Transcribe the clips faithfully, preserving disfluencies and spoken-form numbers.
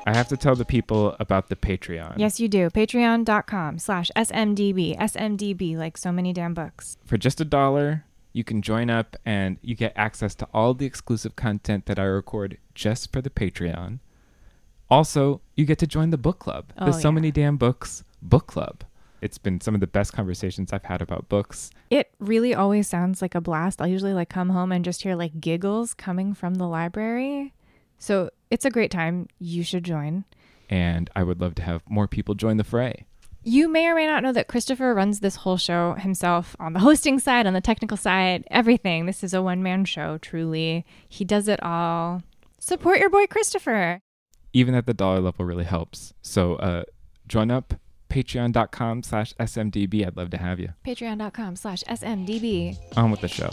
I have to tell the people about the Patreon. Yes, you do. Patreon.com slash SMDB. S M D B, like so many damn books. For just a dollar, you can join up and you get access to all the exclusive content that I record just for the Patreon. Also, you get to join the book club. Oh, the So yeah. Many Damn Books book club. It's been some of the best conversations I've had about books. It really always sounds like a blast. I'll usually like come home and just hear like giggles coming from the library. So it's a great time. You should join. And I would love to have more people join the fray. You may or may not know that Christopher runs this whole show himself on the hosting side, on the technical side, everything. This is a one-man show, truly. He does it all. Support your boy Christopher. Even at the dollar level really helps. So uh, join up, patreon.com slash smdb. I'd love to have you. Patreon.com slash SMDB. On with the show.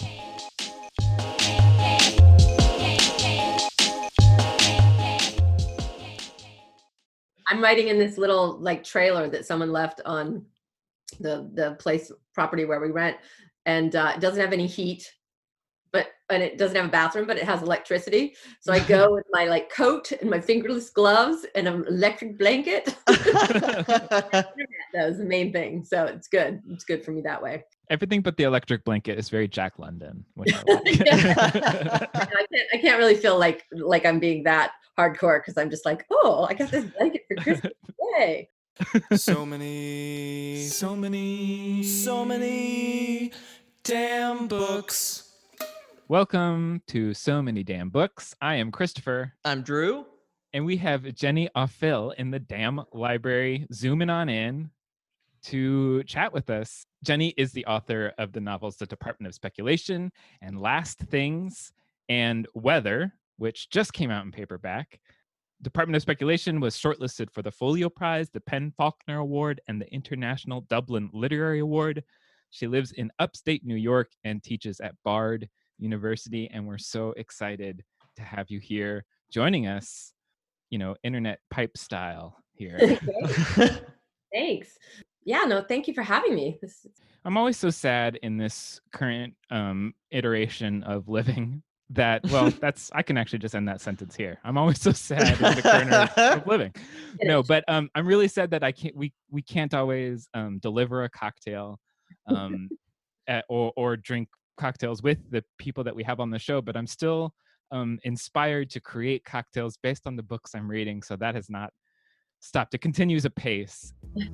I'm writing in this little like trailer that someone left on the the place property where we rent, and uh, it doesn't have any heat, but and it doesn't have a bathroom, but it has electricity. So I go with my like coat and my fingerless gloves and an electric blanket. That was the main thing. So it's good. It's good for me that way. Everything but the electric blanket is very Jack London. When I, I can't. I can't really feel like like I'm being that hardcore because I'm just like, oh, I got this blanket for Christmas. Yay! So many, so many, so many damn books. Welcome to So Many Damn Books. I am Christopher. I'm Drew. And we have Jenny Offill in the damn library zooming on in to chat with us. Jenny is the author of the novels The Department of Speculation and Last Things and Weather, which just came out in paperback. Department of Speculation was shortlisted for the Folio Prize, the Penn Faulkner Award, and the International Dublin Literary Award. She lives in upstate New York and teaches at Bard University, and we're so excited to have you here joining us, you know, internet pipe style here. Thanks. Yeah, no, thank you for having me. This is... I'm always so sad in this current um, iteration of living that, well, that's, I can actually just end that sentence here. I'm always so sad in the current of living. No, but um, I'm really sad that I can't, we, we can't always um, deliver a cocktail um, at, or, or drink cocktails with the people that we have on the show, but I'm still um, inspired to create cocktails based on the books I'm reading. So that has not stopped. It continues apace.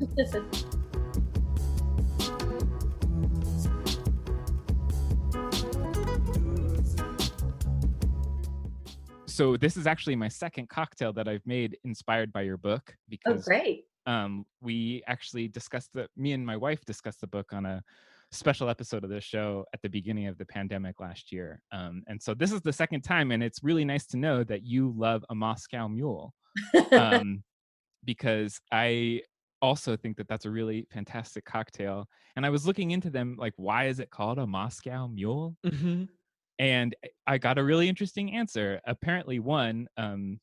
So this is actually my second cocktail that I've made inspired by your book because oh, great. Um, we actually discussed the, me and my wife discussed the book on a special episode of this show at the beginning of the pandemic last year. Um, and so this is the second time, and it's really nice to know that you love a Moscow Mule um, because I also think that that's a really fantastic cocktail. And I was looking into them, like, why is it called a Moscow Mule? Mm-hmm. And I got a really interesting answer. Apparently, one, um,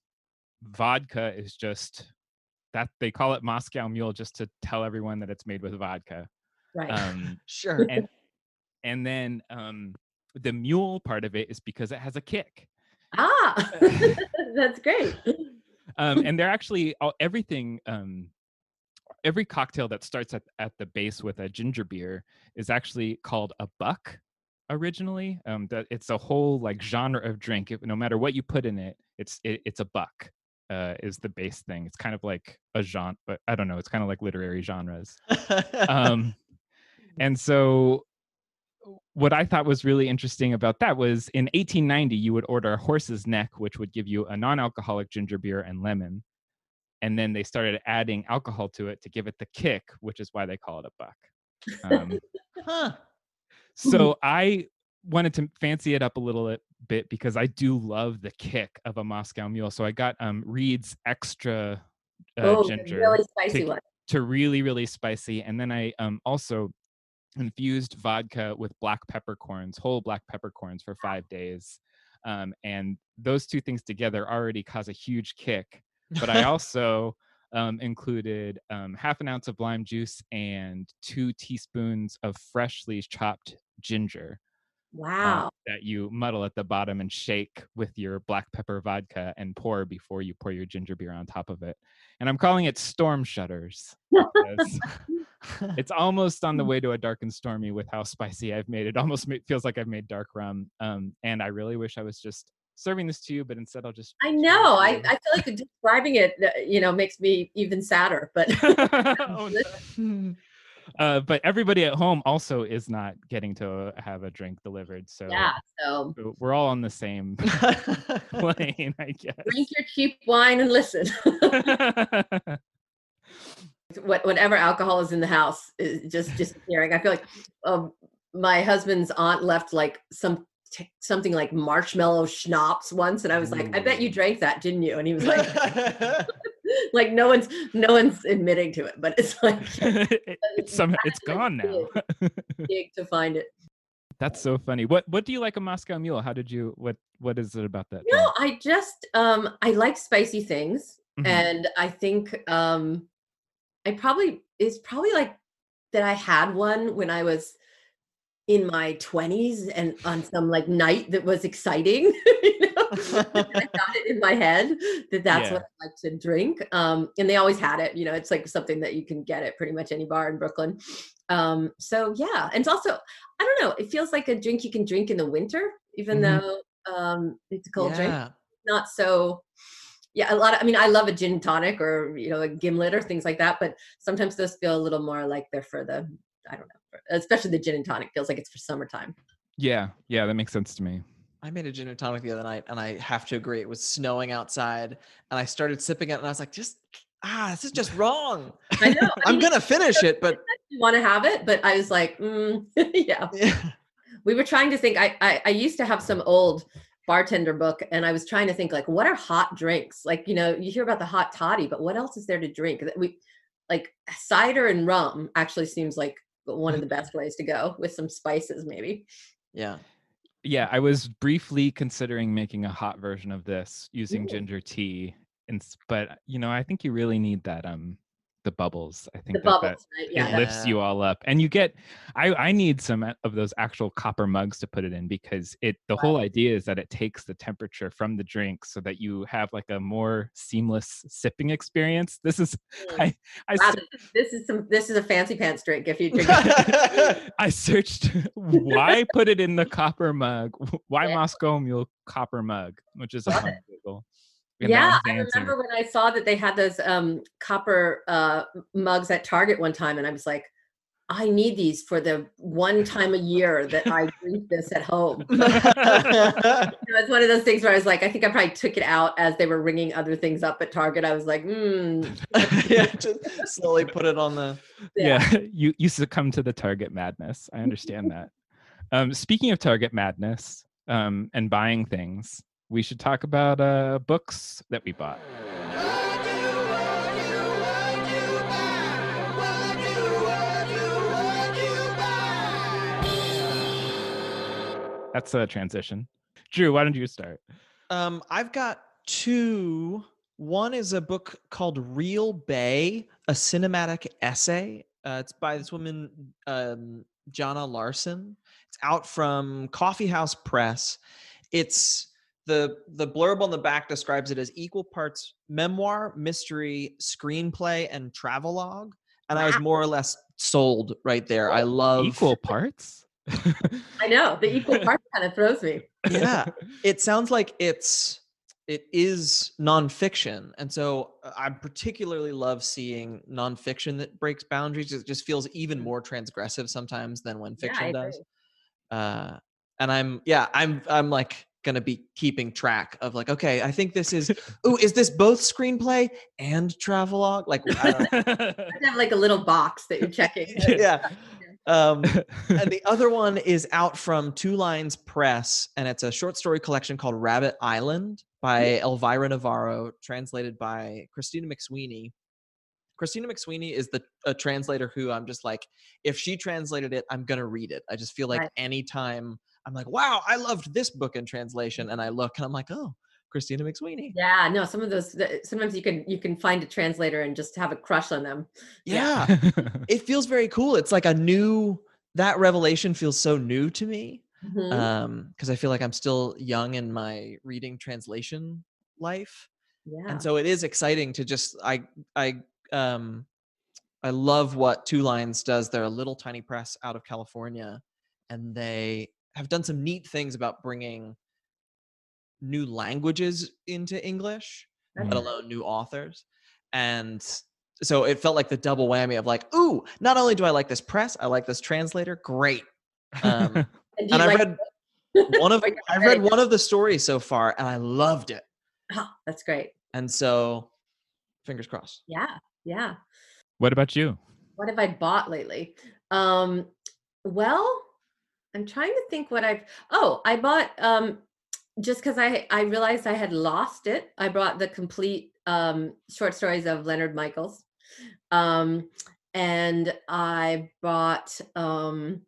vodka is just that they call it Moscow Mule just to tell everyone that it's made with vodka. Right. Um, sure. And and then um, the mule part of it is because it has a kick. Ah, that's great. Um, and they're actually all, everything. Um, every cocktail that starts at, at the base with a ginger beer is actually called a buck. Originally, um, that it's a whole like genre of drink. If, no matter what you put in it, it's it, it's a buck. Uh, is the base thing. It's kind of like a genre, but I don't know. It's kind of like literary genres. um, and so, what I thought was really interesting about that was in eighteen ninety, you would order a horse's neck, which would give you a non-alcoholic ginger beer and lemon, and then they started adding alcohol to it to give it the kick, which is why they call it a buck. Um, huh. So I wanted to fancy it up a little bit because I do love the kick of a Moscow Mule. So I got um, Reed's extra uh, oh, ginger really spicy to, one. to really, really spicy. And then I um, also infused vodka with black peppercorns, whole black peppercorns for five days. Um, and those two things together already cause a huge kick. But I also um, included um, half an ounce of lime juice and two teaspoons of freshly chopped ginger. Wow. uh, that you muddle at the bottom and shake with your black pepper vodka and pour before you pour your ginger beer on top of it. And I'm calling it Storm Shudders. Because it's almost on the way to a dark and stormy with how spicy I've made it. Almost ma- feels like I've made dark rum. Um, and I really wish I was just serving this to you, but instead I'll just. I know. I, I feel like describing it, uh, you know, makes me even sadder. But Oh, no. Uh, but everybody at home also is not getting to have a drink delivered. So yeah, so we're all on the same plane, I guess. drink your cheap wine and listen. What, whatever alcohol is in the house is just disappearing. I feel like um, my husband's aunt left like some t- something like marshmallow schnapps once, and I was like, I bet you drank that, didn't you? And he was like, like no one's no one's admitting to it, but it's like it, it's some it's gone now. Big to find it. That's so funny. What what do you like a Moscow Mule? How did you what what is it about that? No, thing? I just um I like spicy things, mm-hmm. and I think um I probably it's probably like that I had one when I was in my twenties and on some like night that was exciting. You know? I got it in my head that that's yeah. what I like to drink. Um, and they always had it. You know, it's like something that you can get at pretty much any bar in Brooklyn. Um, so yeah, and it's also I don't know. It feels like a drink you can drink in the winter, even mm-hmm. though um, it's a cold yeah. drink. Not so. Yeah, a lot of, I mean, I love a gin tonic or, you know, a gimlet or things like that, but sometimes those feel a little more like they're for the, I don't know, especially the gin and tonic feels like it's for summertime. Yeah, yeah, that makes sense to me. I made a gin and tonic the other night, and I have to agree, it was snowing outside, and I started sipping it, and I was like, just, ah, this is just wrong. I know. I I'm mean, going to finish it, but. You want to have it, but I was like, mm, yeah. yeah. We were trying to think, I, I I used to have some old bartender book, and I was trying to think like, what are hot drinks? Like, you know, you hear about the hot toddy, but what else is there to drink? We like cider and rum actually seems like one of the best ways to go with some spices, maybe. Yeah. Yeah. I was briefly considering making a hot version of this using Ooh. ginger tea. And, but you know, I think you really need that, um, the bubbles. I think the that, bubbles, that right? Yeah, it lifts you all up, and you get. I I need some of those actual copper mugs to put it in because it. The whole idea is that it takes the temperature from the drink so that you have like a more seamless sipping experience. This is. Mm. I. I wow, this is some. This is a fancy pants drink. If you drink it. I searched why put it in the copper mug. Why yeah. Moscow Mule copper mug, which is a fun Google. And yeah, I remember when I saw that they had those um, copper uh, mugs at Target one time, and I was like, I need these for the one time a year that I drink this at home. You know, it's one of those things where I was like, I think I probably took it out as they were ringing other things up at Target. I was like, hmm. Yeah, just slowly put it on the. Yeah, yeah you, you succumb to the Target madness. I understand that. Um, speaking of Target madness um, and buying things, we should talk about uh, books that we bought. That's a transition. Drew, why don't you start? Um, I've got two. One is a book called Real Bay, a cinematic essay. Uh, it's by this woman, um, Jana Larson. It's out from Coffee House Press. It's The the blurb on the back describes it as equal parts memoir, mystery, screenplay, and travelogue. And I was more or less sold right there. I love equal parts. I know the equal parts kind of throws me. Yeah, it sounds like it's it is nonfiction, and so I particularly love seeing nonfiction that breaks boundaries. It just feels even more transgressive sometimes than when fiction yeah, does. Uh, and I'm yeah, I'm I'm like. Gonna be keeping track of like, okay, I think this is, oh, is this both screenplay and travelogue? Like, I don't know. I have like a little box that you're checking. Yeah. Um, and the other one is out from Two Lines Press, and it's a short story collection called Rabbit Island by Elvira Navarro, translated by Christina McSweeney. Christina McSweeney is the a translator who I'm just like, if she translated it, I'm gonna read it. I just feel like right. anytime I'm like, wow, I loved this book in translation, and I look and I'm like, oh, Christina McSweeney. Yeah, no, some of those. Sometimes you can you can find a translator and just have a crush on them. Yeah, it feels very cool. It's like a new. That revelation feels so new to me. Mhm. um, because I feel like I'm still young in my reading translation life. Yeah. And so it is exciting to just I I um I love what Two Lines does. They're a little tiny press out of California, and they have done some neat things about bringing new languages into English, That's let Mm. alone new authors. And so it felt like the double whammy of like, ooh, not only do I like this press, I like this translator. Great. Um, And do and you I've like read one of Or you're I've ready? read one of the stories so far, and I loved it. Oh, that's great. And so, fingers crossed. Yeah. Yeah. What about you? What have I bought lately? Um, well, I'm trying to think what I've oh, I bought um just because I I realized I had lost it. I brought the complete um short stories of Leonard Michaels. Um and I bought um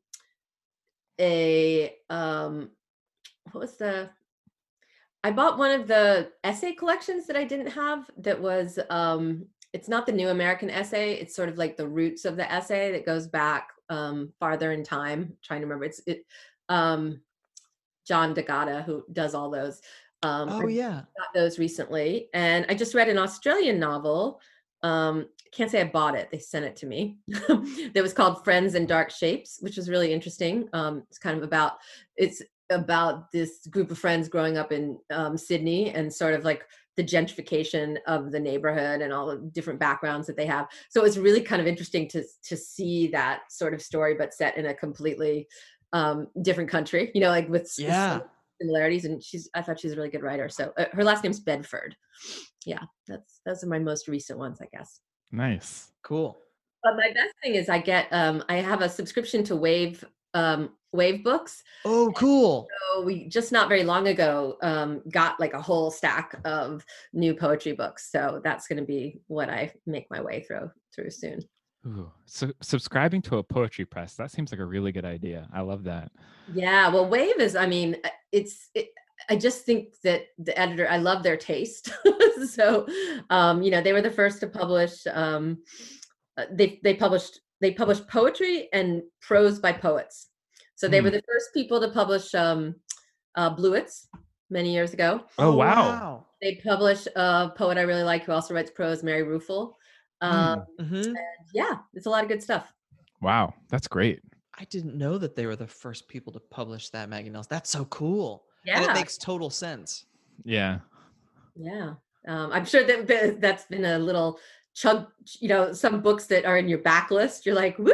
a um what was the I bought one of the essay collections that I didn't have that was um it's not the New American Essay, it's sort of like the roots of the essay that goes back um farther in time. Trying to remember it's it um John D'Agata who does all those. Um I Oh yeah. got those recently and I just read an Australian novel. Um I can't say I bought it. They sent it to me. That was called Friends in Dark Shapes, which was really interesting. Um it's kind of about it's about this group of friends growing up in um, Sydney and sort of like the gentrification of the neighborhood and all the different backgrounds that they have. So it's really kind of interesting to to see that sort of story, but set in a completely um, different country. You know, like with s- Yeah. some similarities. And she's I thought she's a really good writer. So uh, her last name's Bedford. Yeah, that's those are my most recent ones, I guess. Nice. Cool. But my best thing is I get um, I have a subscription to Wave um, Wave Books. Oh, cool. So we just not very long ago um, got like a whole stack of new poetry books. So that's going to be what I make my way through through soon. Ooh, so subscribing to a poetry press, that seems like a really good idea. I love that. Yeah, well, Wave is. I mean, uh, it's. It, I just think that the editor. I love their taste. So, um, you know, they were the first to publish. Um, uh, they they published they published poetry and prose by poets. So they Hmm. were the first people to publish um, uh, Bluets many years ago. Oh, wow. They publish a poet I really like who also writes prose, Mary Ruefle. Um, Hmm. Mm-hmm. yeah, it's a lot of good stuff. Wow, that's great. I didn't know that they were the first people to publish that, Maggie Nelson. That's so cool. And Yeah. it makes total sense. Yeah. Yeah. Um, I'm sure that that- that's been a little chug, you know, some books that are in your backlist. You're like,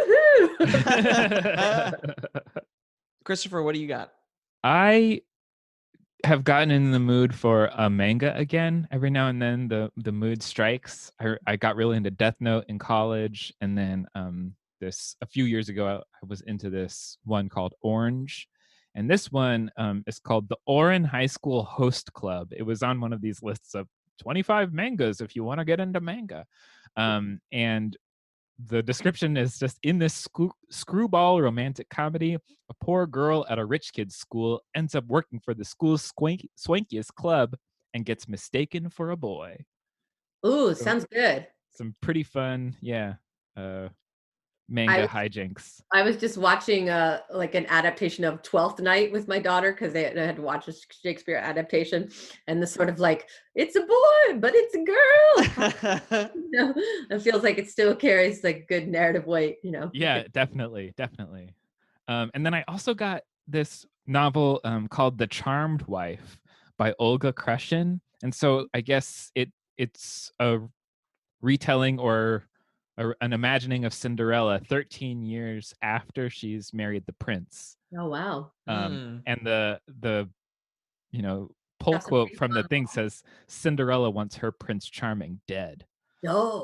woohoo. Christopher, what do you got? I have gotten in the mood for a manga again. Every now and then the the mood strikes. I I got really into Death Note in college, and then um this a few years ago I, I was into this one called Orange. And this one um, is called the Orin High School Host Club. It was on one of these lists of twenty-five mangas if you want to get into manga. Um, and the description is just in this screw- screwball romantic comedy, a poor girl at a rich kid's school ends up working for the school's swank- swankiest club and gets mistaken for a boy. Ooh, So sounds good. some pretty fun, yeah, uh, manga I hijinks. I was just watching uh like an adaptation of Twelfth Night with my daughter because they, they had to watch a Shakespeare adaptation, and the sort of like it's a boy but it's a girl. You know, it feels like it still carries like good narrative weight. You know. Yeah, definitely, definitely. Um, and then I also got this novel um, called The Charmed Wife by Olga Krushin. And so I guess it it's a retelling or a, an imagining of Cinderella thirteen years after she's married the prince. Oh wow. Um, Mm. and the the you know pull That's a quote pretty from the fun thing says Cinderella wants her Prince Charming dead. No.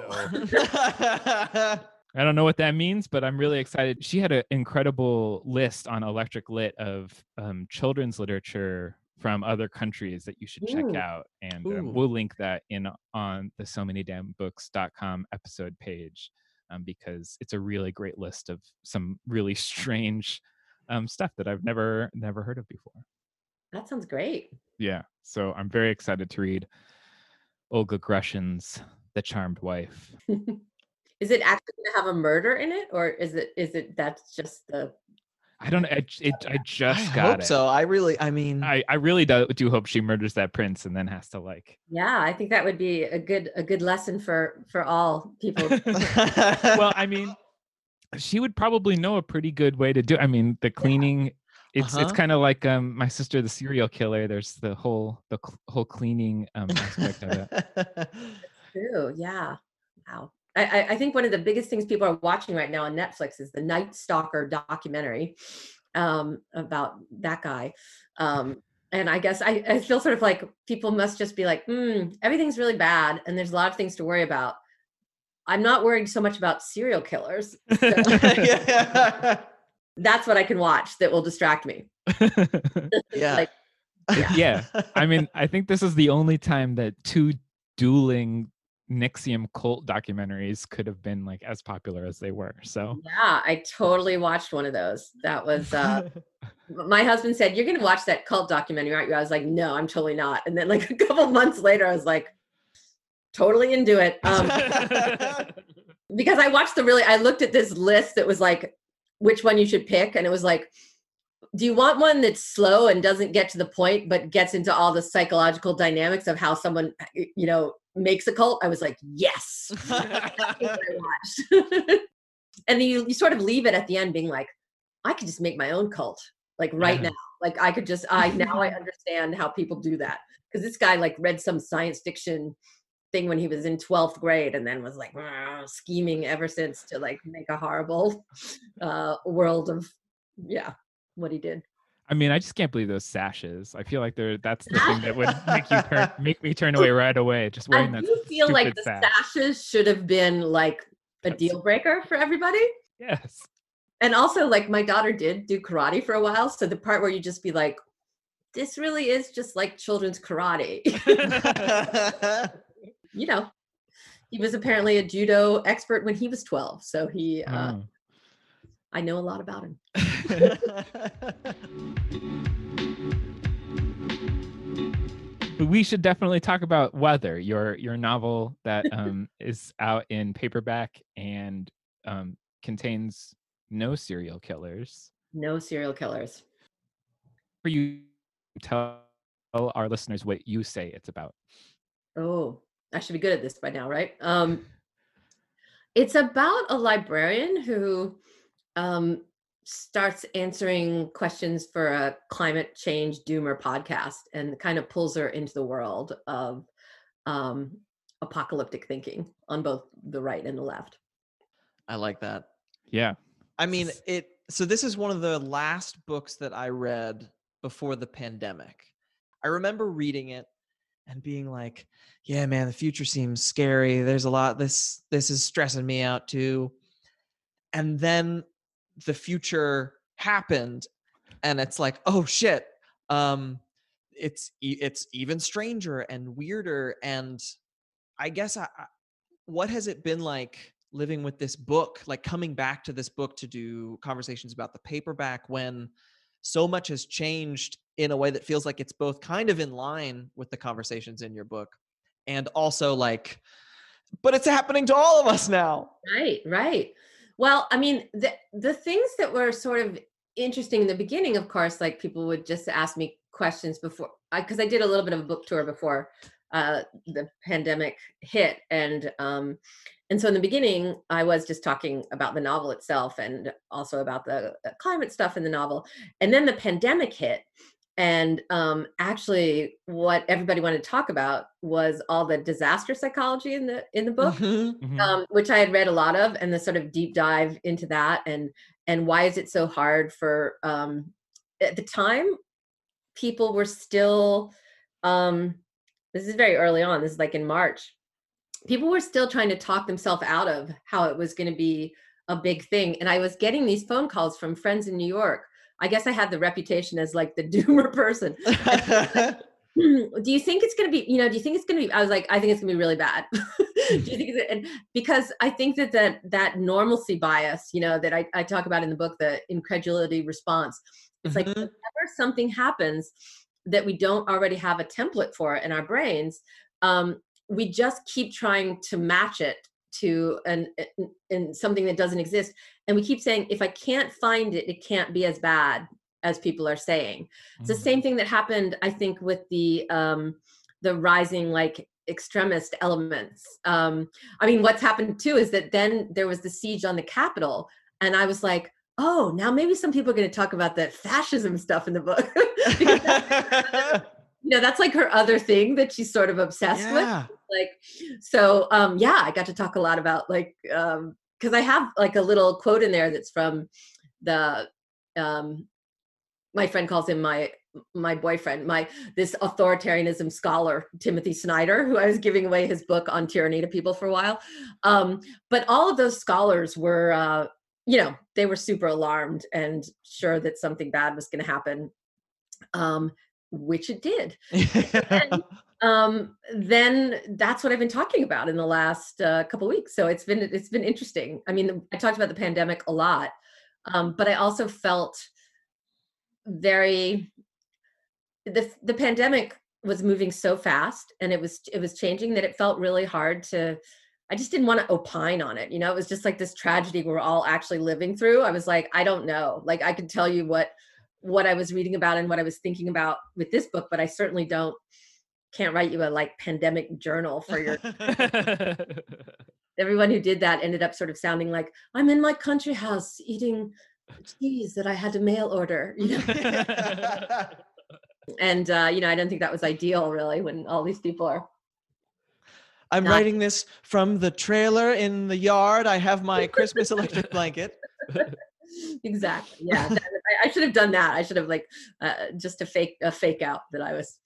So- I don't know what that means, but I'm really excited. She had an incredible list on Electric Lit of um, children's literature from other countries that you should check Ooh. out. And Ooh. um, we'll link that in on the so many damn books dot com episode page um, because it's a really great list of some really strange um, stuff that I've never never heard of before. That sounds great. Yeah. So I'm very excited to read Olga Grushin's The Charmed Wife. Is it actually going to have a murder in it, or is it is it that's just the I don't know. It, it, I just I got hope it. so. I really, I mean, I, I really do, do hope she murders that prince and then has to like. Yeah, I think that would be a good a good lesson for for all people. Well, I mean, she would probably know a pretty good way to do. I mean, the cleaning. It's Uh-huh. it's kind of like um my sister, the serial killer. There's the whole the cl- whole cleaning um aspect of it. True. Yeah. Wow. I, I I think one of the biggest things people are watching right now on Netflix is the Night Stalker documentary um, about that guy. Um, and I guess I, I feel sort of like people must just be like, mm, everything's really bad and there's a lot of things to worry about. I'm not worried so much about serial killers. So Yeah. that's what I can watch that will distract me. Yeah. Like, yeah. Yeah, I mean, I think this is the only time that two dueling N X I V M cult documentaries could have been like as popular as they were. So Yeah, I totally watched one of those. That was uh my husband said, "You're gonna watch that cult documentary, aren't you?" I was like, "No, I'm totally not." And then like a couple months later, I was like, totally into it. Um, because I watched the really, I looked at this list that was like, which one you should pick, and it was like, do you want one that's slow and doesn't get to the point, but gets into all the psychological dynamics of how someone, you know, makes a cult? I was like, yes. That's what I watched. And then you, you sort of leave it at the end being like, I could just make my own cult, like right Yeah. now. Like I could just, I now I understand how people do that. Because this guy like read some science fiction thing when he was in twelfth grade and then was like scheming ever since to like make a horrible uh, world of, yeah, what he did. I mean, I just can't believe those sashes. I feel like they're that's the thing that would make you turn, make me turn away right away. Just I wearing that do feel like stupid the sash. sashes should have been like a That's- deal breaker for everybody. Yes. And also like my daughter did do karate for a while. So the part where you just be like, this really is just like children's karate. You know, he was apparently a judo expert when he was twelve. So he, uh, Oh. I know a lot about him. But we should definitely talk about Weather, your your novel that um, is out in paperback and um, contains no serial killers. No serial killers. For you, tell our listeners what you say it's about. Oh, I should be good at this by now, right? Um, it's about a librarian who um, starts answering questions for a climate change doomer podcast and kind of pulls her into the world of um, apocalyptic thinking on both the right and the left. I like that. Yeah. I mean, it. So this is one of the last books that I read before the pandemic. I remember reading it and being like, yeah, man, the future seems scary. There's a lot, this, this is stressing me out too. And then the future happened and it's like, oh shit. Um, it's, e- it's even stranger and weirder. And I guess I, I, what has it been like living with this book, like coming back to this book to do conversations about the paperback when so much has changed in a way that feels like it's both kind of in line with the conversations in your book and also like, but it's happening to all of us now. Right, right. Well, I mean, the the things that were sort of interesting in the beginning, of course, like people would just ask me questions before, because I, I did a little bit of a book tour before uh, the pandemic hit, and um, and so in the beginning, I was just talking about the novel itself and also about the, the climate stuff in the novel, and then the pandemic hit. And um, actually, what everybody wanted to talk about was all the disaster psychology in the in the book, Mhm. Mhm. um, which I had read a lot of, and the sort of deep dive into that, and and why is it so hard for um, at the time people were still. Um, this is very early on. This is like in March. People were still trying to talk themselves out of how it was going to be a big thing, and I was getting these phone calls from friends in New York. I guess I had the reputation as like the doomer person. Do you think it's going to be, you know, do you think it's going to be, I was like, I think it's going to be really bad. Do you think it's, and because I think that that, that normalcy bias, you know, that I, I talk about in the book, the incredulity response, it's like Mhm. whenever something happens that we don't already have a template for in our brains, um, we just keep trying to match it to an in something that doesn't exist. And we keep saying, if I can't find it, it can't be as bad as people are saying. It's the Mhm. same thing that happened, I think, with the um, the rising like extremist elements. Um, I mean, what's happened too is that then there was the siege on the Capitol, and I was like, oh, now maybe some people are going to talk about the fascism stuff in the book. Because that's, you know, that's like her other thing that she's sort of obsessed with. Yeah. Like, so um, yeah, I got to talk a lot about like, um, because I have like a little quote in there that's from the, um, my friend calls him my my boyfriend, my this authoritarianism scholar, Timothy Snyder, who I was giving away his book on tyranny to people for a while. Um, but all of those scholars were, uh, you know, they were super alarmed and sure that something bad was going to happen, um, which it did. And, um, then that's what I've been talking about in the last uh, couple weeks. So it's been it's been interesting. I mean, I talked about the pandemic a lot, um, but I also felt very the the pandemic was moving so fast and it was it was changing that it felt really hard to I just didn't want to opine on it. You know, it was just like this tragedy we're all actually living through. I was like, I don't know. Like I could tell you what what I was reading about and what I was thinking about with this book, but I certainly don't can't write you a like pandemic journal for your everyone who did that ended up sort of sounding like I'm in my country house eating cheese that I had to mail order, you know. And uh, you know, I don't think that was ideal really when all these people are I'm not- writing this from the trailer in the yard. I have my Christmas electric blanket. Exactly. Yeah. That- I, I should have done that. I should have like uh, just a fake a fake out that I was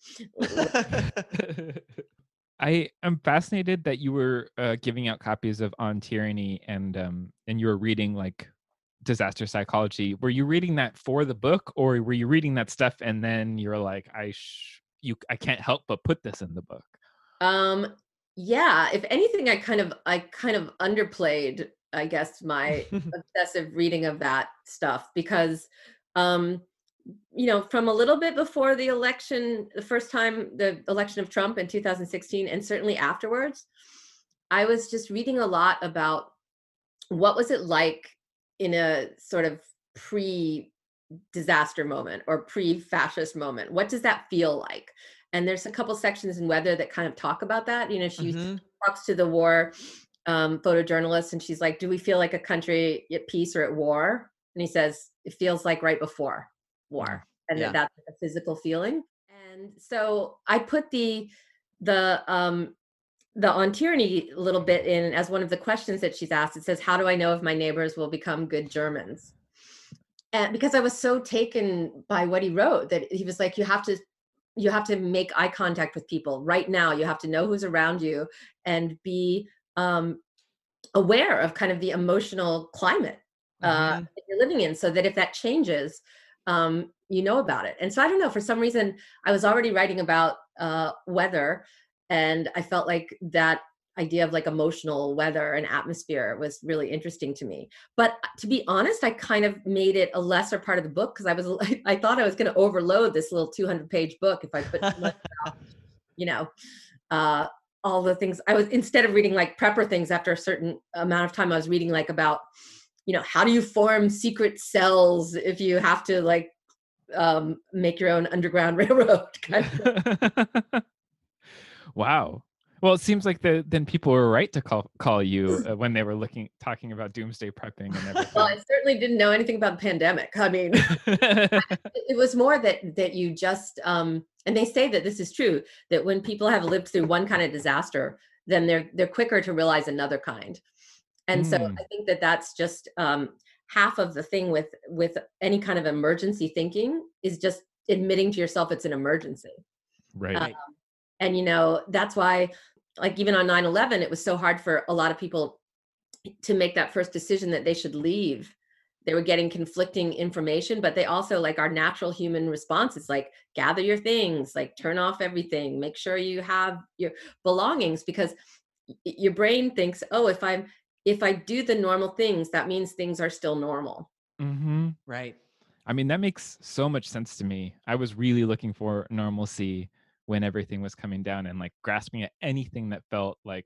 I am fascinated that you were uh, giving out copies of On Tyranny and um and you were reading like disaster psychology. Were you reading that for the book, or were you reading that stuff and then you're like, I sh- you I can't help but put this in the book? um yeah, if anything, I kind of I kind of underplayed, I guess, my obsessive reading of that stuff because um you know, from a little bit before the election, the first time the election of Trump in two thousand sixteen, and certainly afterwards, I was just reading a lot about what was it like in a sort of pre-disaster moment or pre-fascist moment. What does that feel like? And there's a couple sections in Weather that kind of talk about that. You know, she Mhm. talks to the war um, photojournalist, and she's like, "Do we feel like a country at peace or at war?" And he says, "It feels like right before war," and Yeah. that that's like a physical feeling. And so I put the the um, the On Tyranny a little bit in as one of the questions that she's asked. It says, "How do I know if my neighbors will become good Germans?" And because I was so taken by what he wrote that he was like, "You have to." You have to make eye contact with people right now. You have to know who's around you and be um, aware of kind of the emotional climate uh, Mhm. that you're living in so that if that changes, um, you know about it. And so I don't know, for some reason, I was already writing about uh, weather, and I felt like that idea of like emotional weather and atmosphere was really interesting to me. But to be honest, I kind of made it a lesser part of the book because I was I thought I was going to overload this little two hundred page book if I put too much about, you know, uh, all the things I was instead of reading like prepper things after a certain amount of time, I was reading like about, you know, how do you form secret cells if you have to like um, make your own underground railroad kind of. Wow. Well, it seems like the then people were right to call call you uh, when they were looking talking about doomsday prepping and everything. Well, I certainly didn't know anything about the pandemic. I mean, it was more that that you just um, and they say that this is true, that when people have lived through one kind of disaster, then they're they're quicker to realize another kind. And so Mm. I think that that's just um, half of the thing with with any kind of emergency thinking is just admitting to yourself it's an emergency. Right. Um, and you know, that's why like even on nine eleven, it was so hard for a lot of people to make that first decision that they should leave. They were getting conflicting information, but they also like our natural human response is like gather your things, like turn off everything, make sure you have your belongings, because y- your brain thinks, oh, if I'm if I do the normal things, that means things are still normal. Mm-hmm. Right. I mean, that makes so much sense to me. I was really looking for normalcy when everything was coming down and like grasping at anything that felt like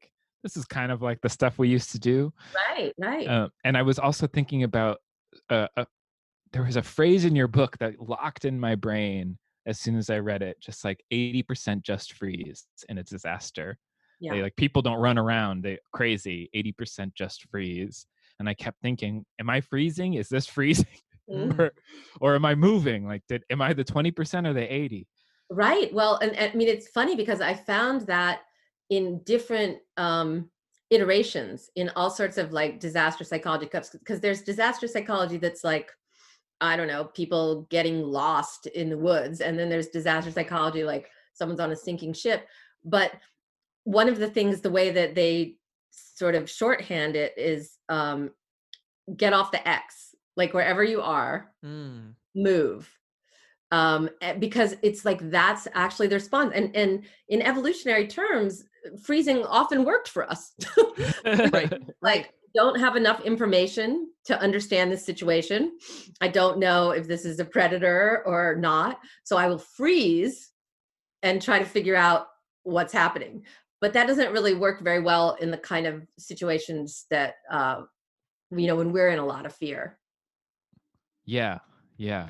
this is kind of like the stuff we used to do. Right, right. Uh, and I was also thinking about uh, a, there was a phrase in your book that locked in my brain as soon as I read it, just like eighty percent just freeze in a disaster. Yeah. They like people don't run around, they crazy, eighty percent just freeze. And I kept thinking, am I freezing? Is this freezing? Mhm. or, or am I moving? Like, did am I the twenty percent or the eighty? Right. Well, and, and I mean, it's funny because I found that in different um, iterations in all sorts of like disaster psychology, because there's disaster psychology that's like, I don't know, people getting lost in the woods. And then there's disaster psychology, like someone's on a sinking ship. But one of the things, the way that they sort of shorthand it is um, get off the X, like wherever you are, Mm. move. Um, eh, because it's like that's actually the response. And and in evolutionary terms, freezing often worked for us. Right. Like, don't have enough information to understand this situation. I don't know if this is a predator or not. So I will freeze and try to figure out what's happening. But that doesn't really work very well in the kind of situations that, uh, you know, when we're in a lot of fear. Yeah, yeah.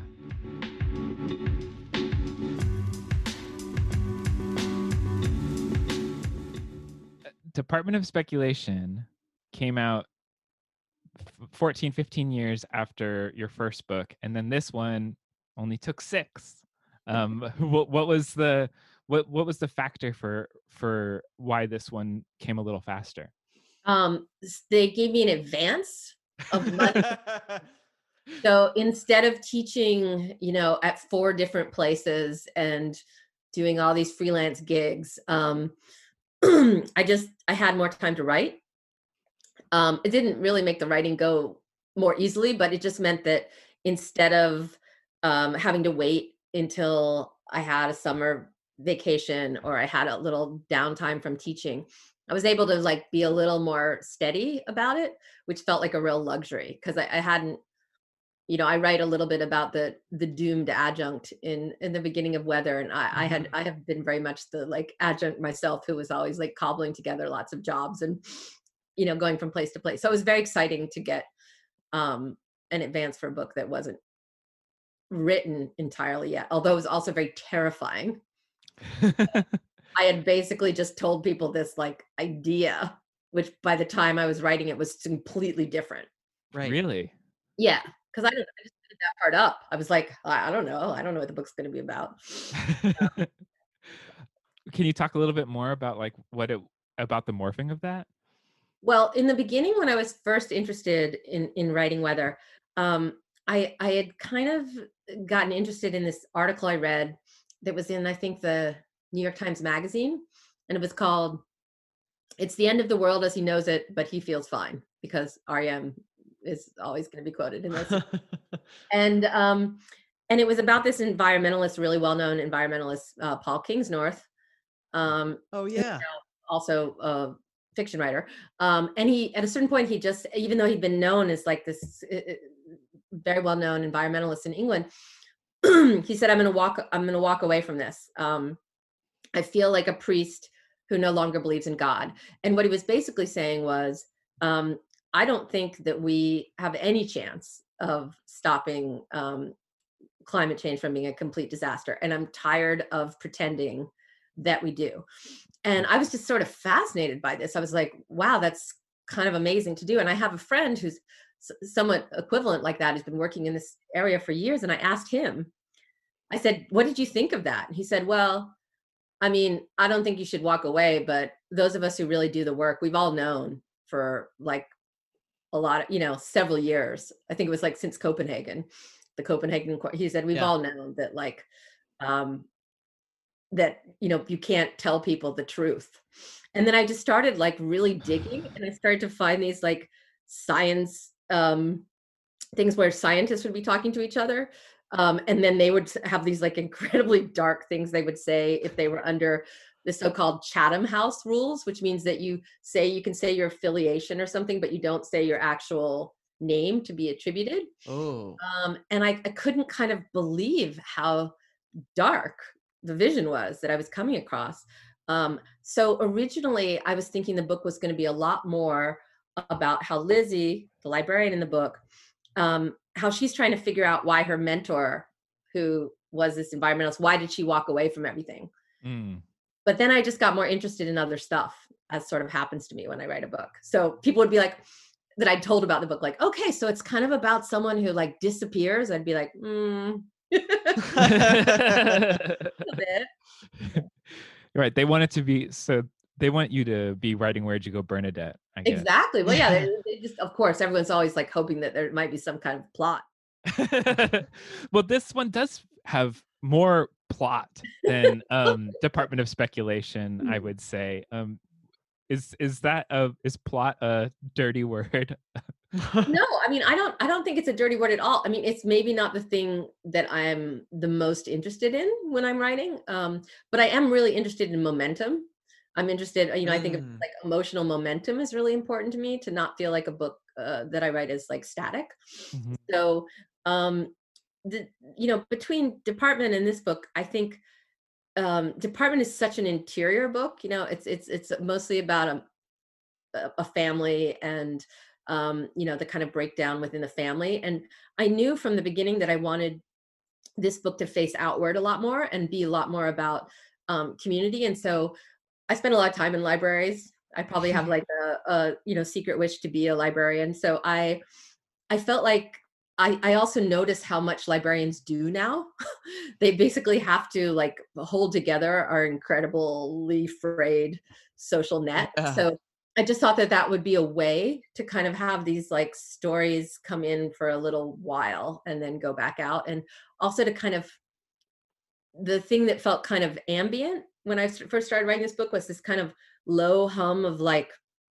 Department of Speculation came out f- fourteen, fifteen years after your first book, and then this one only took six. Um, what, what was the what what was the factor for for why this one came a little faster? Um, s- they gave me an advance of money. So instead of teaching, you know, at four different places and doing all these freelance gigs, um, I just I had more time to write. Um, it didn't really make the writing go more easily, but it just meant that instead of um, having to wait until I had a summer vacation or I had a little downtime from teaching, I was able to like be a little more steady about it, which felt like a real luxury because I, I hadn't, you know, I write a little bit about the the doomed adjunct in in the beginning of Weather, and I, I had I have been very much the like adjunct myself who was always like cobbling together lots of jobs and you know going from place to place. So it was very exciting to get um, an advance for a book that wasn't written entirely yet, although it was also very terrifying. I had basically just told people this like idea, which by the time I was writing it was completely different. Right. Really? Yeah, because I didn't I just did that part up. I was like, I, I don't know. I don't know what the book's going to be about. Can you talk a little bit more about like what it about the morphing of that? Well, in the beginning, when I was first interested in in writing Weather, um, I I had kind of gotten interested in this article I read that was in I think the New York Times Magazine, and it was called "It's the End of the World as He Knows It, but He Feels Fine," because R E M is always going to be quoted in this. and um, and it was about this environmentalist, really well known environmentalist, uh, Paul Kingsnorth. Um, Oh yeah. also a fiction writer. Um, and he, at a certain point, he just, even though he'd been known as like this uh, uh, very well known environmentalist in England, he said, I'm going to walk, I'm going to walk away from this. Um, I feel like a priest who no longer believes in God. And what he was basically saying was, um, I don't think that we have any chance of stopping um, climate change from being a complete disaster. And I'm tired of pretending that we do. And I was just sort of fascinated by this. I was like, wow, that's kind of amazing to do. And I have a friend who's somewhat equivalent like that, who's been working in this area for years. And I asked him, I said, what did you think of that? And he said, well, I mean, I don't think you should walk away, but those of us who really do the work, we've all known for like a lot of, you know, several years. I think it was like since Copenhagen, the Copenhagen, he said, we've Yeah. all known that like, um, that you know you can't tell people the truth. And then I just started like really digging, and I started to find these like science um things where scientists would be talking to each other, um and then they would have these like incredibly dark things they would say if they were under the so-called Chatham House rules, which means that you say you can say your affiliation or something, but you don't say your actual name to be attributed. Oh. um and I, I couldn't kind of believe how dark the vision was that I was coming across. Um, so originally, I was thinking the book was going to be a lot more about how Lizzie, the librarian in the book, um, how she's trying to figure out why her mentor, who was this environmentalist, why did she walk away from everything? Mm. But then I just got more interested in other stuff, as sort of happens to me when I write a book. So people would be like, that I told about the book, like, okay, so it's kind of about someone who like disappears. I'd be like, mm. a bit. Right. They want it to be so. They want you to be writing "Where'd You Go, Bernadette?" I guess. Exactly. Well, yeah, they, they just, of course, everyone's always like hoping that there might be some kind of plot. Well, this one does have more plot than um, Department of Speculation, I would say. Um, is is that a is plot a dirty word? No, I mean, I don't I don't think it's a dirty word at all. I mean, it's maybe not the thing that I'm the most interested in when I'm writing. Um, but I am really interested in momentum. I'm interested, you know, I think of, Mm. like emotional momentum is really important to me, to not feel like a book uh, that I write is like static. Mhm. So, um, the you know, between Department and this book, I think um, Department is such an interior book. You know, it's it's it's mostly about a a a family and um, you know, the kind of breakdown within the family. And I knew from the beginning that I wanted this book to face outward a lot more and be a lot more about um, community. And so I spend a lot of time in libraries. I probably have like a, a you know secret wish to be a librarian. So I I felt like I, I also notice how much librarians do now. They basically have to like hold together our incredibly frayed social net. Yeah. So I just thought that that would be a way to kind of have these like stories come in for a little while and then go back out. And also to kind of, the thing that felt kind of ambient when I s- first started writing this book was this kind of low hum of like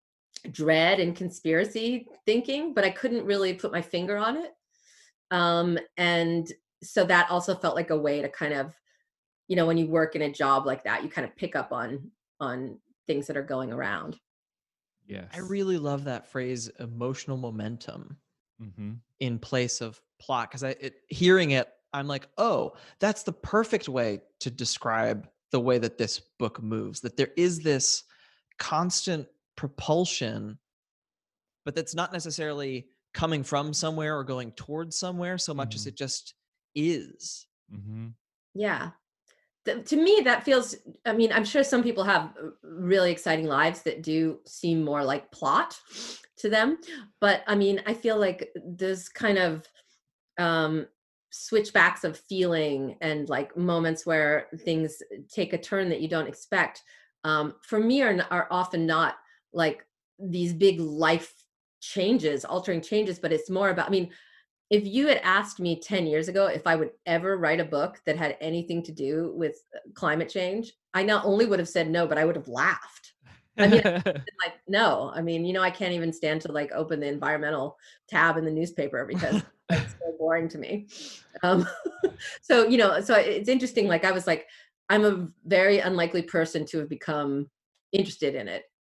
dread and conspiracy thinking, but I couldn't really put my finger on it. Um, and so that also felt like a way to kind of, you know, when you work in a job like that, you kind of pick up on on things that are going around. Yes. I really love that phrase, emotional momentum, Mm-hmm. in place of plot, because I it, hearing it, I'm like, oh, that's the perfect way to describe the way that this book moves. That there is this constant propulsion, but that's not necessarily coming from somewhere or going towards somewhere so much as Mhm. it just is. Mm-hmm. Yeah. Th- to me, that feels, I mean, I'm sure some people have uh, really exciting lives that do seem more like plot to them. But I mean, I feel like this kind of um, switchbacks of feeling and like moments where things take a turn that you don't expect, um, for me are, n- are often not like these big life changes, altering changes, but it's more about, I mean, if you had asked me ten years ago if I would ever write a book that had anything to do with uh, climate change, I not only would have said no, but I would have laughed. I mean, like, no, I mean, you know, I can't even stand to like open the environmental tab in the newspaper because it's so boring to me. Um, so, you know, so it's interesting. Like, I was like, I'm a very unlikely person to have become interested in it.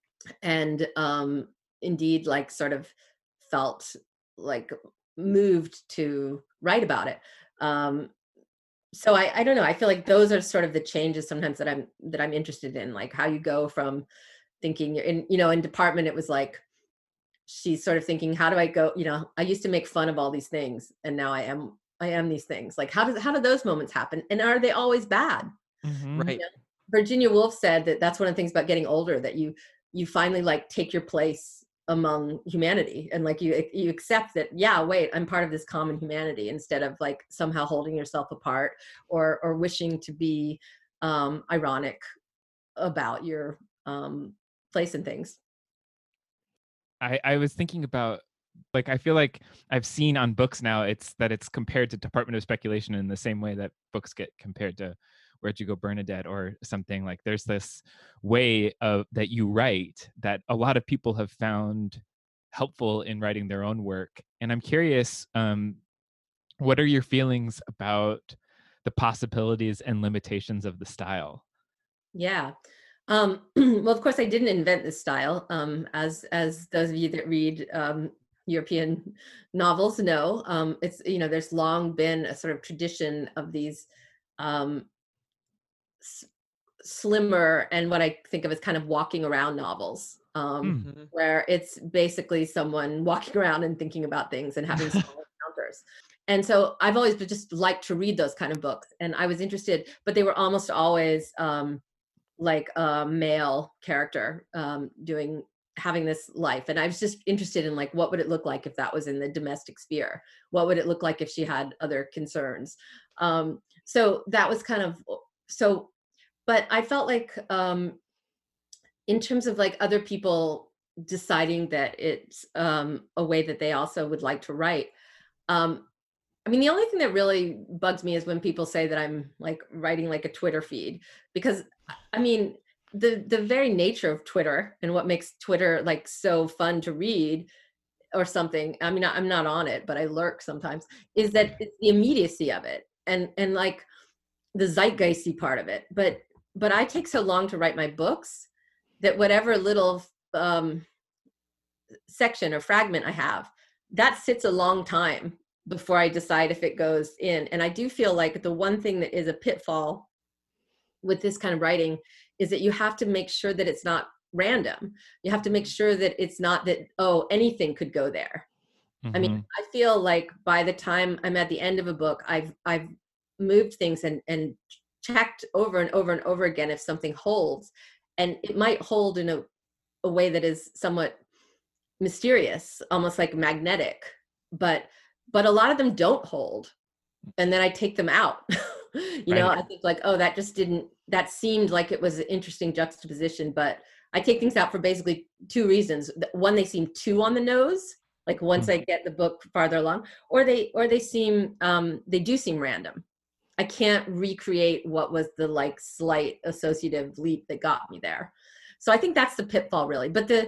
And um, indeed, like, sort of felt like moved to write about it. Um, so I, I don't know. I feel like those are sort of the changes sometimes that I'm that I'm interested in, like how you go from thinking you're in, you know, in Department, it was like she's sort of thinking, how do I go? You know, I used to make fun of all these things, and now I am I am these things. Like, how does how do those moments happen? And are they always bad? Mm-hmm. Right. Virginia Woolf said that that's one of the things about getting older, that you you finally like take your place among humanity, and like you you accept that, yeah, wait, I'm part of this common humanity, instead of like somehow holding yourself apart or or wishing to be um ironic about your um place in things. I, I was thinking about, like, I feel like I've seen on books now it's that it's compared to Department of Speculation in the same way that books get compared to Where'd You Go, Bernadette, or something. Like, there's this way of that you write that a lot of people have found helpful in writing their own work. And I'm curious, um, what are your feelings about the possibilities and limitations of the style? Yeah. Um, well, of course, I didn't invent this style. Um, as as those of you that read um, European novels know, um, it's, you know, there's long been a sort of tradition of these um, slimmer and what I think of as kind of walking around novels, um, Mhm. where it's basically someone walking around and thinking about things and having small encounters. And so I've always just liked to read those kind of books, and I was interested, but they were almost always um, like a male character um, doing having this life, and I was just interested in like what would it look like if that was in the domestic sphere, what would it look like if she had other concerns. Um, so that was kind of so, but I felt like um, in terms of like other people deciding that it's um, a way that they also would like to write. um, I mean, the only thing that really bugs me is when people say that I'm like writing like a Twitter feed, because I mean, the the very nature of Twitter and what makes Twitter like so fun to read or something. I mean, I'm not on it, but I lurk sometimes, is that it's the immediacy of it and and like the zeitgeisty part of it. But but I take so long to write my books that whatever little um, section or fragment I have, that sits a long time before I decide if it goes in. And I do feel like the one thing that is a pitfall with this kind of writing is that you have to make sure that it's not random. You have to make sure that it's not that, oh, anything could go there. Mm-hmm. I mean, I feel like by the time I'm at the end of a book, I've I've moved things and and checked over and over and over again if something holds. And it might hold in a, a way that is somewhat mysterious, almost like magnetic, but but a lot of them don't hold, and then I take them out. you know Right. I think like, oh, that just didn't, that seemed like it was an interesting juxtaposition, but I take things out for basically two reasons. One, they seem too on the nose, like once Mm. I get the book farther along, or they or they seem um they do seem random. I can't recreate what was the like slight associative leap that got me there. So I think that's the pitfall, really. But the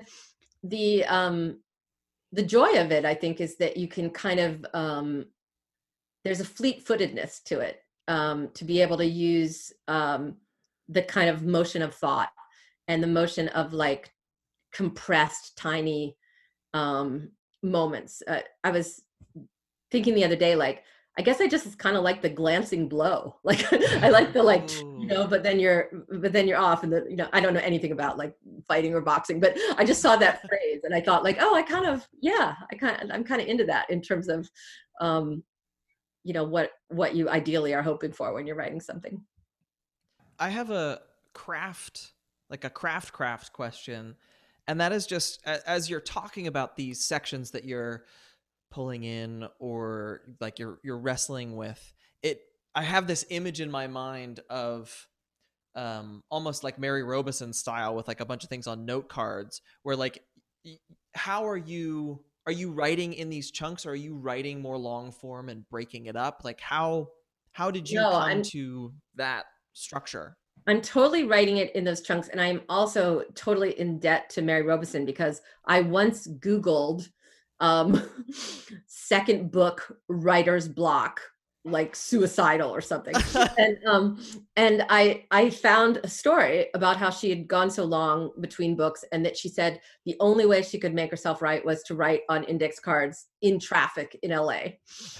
the um the joy of it, I think, is that you can kind of um there's a fleet-footedness to it, um to be able to use um the kind of motion of thought and the motion of like compressed tiny um moments. uh, I was thinking the other day, like, I guess I just kind of like the glancing blow. Like I like the like, you know, but then you're but then you're off, and the, you know, I don't know anything about like fighting or boxing, but I just saw that phrase and I thought like, oh, I kind of, yeah, I kind of, I'm kind of into that in terms of um, you know, what what you ideally are hoping for when you're writing something. I have a craft, like a craft craft question, and that is just a- as you're talking about these sections that you're pulling in or like you're you're wrestling with it, I have this image in my mind of um almost like Mary Robeson style with like a bunch of things on note cards where like y- how are you are you writing in these chunks, or are you writing more long form and breaking it up? Like how how did you No, come I'm to that structure? I'm totally writing it in those chunks, and I'm also totally in debt to Mary Robeson because I once Googled um, second book writer's block, like suicidal or something, and um, and I I found a story about how she had gone so long between books, and that she said the only way she could make herself write was to write on index cards in traffic in L A.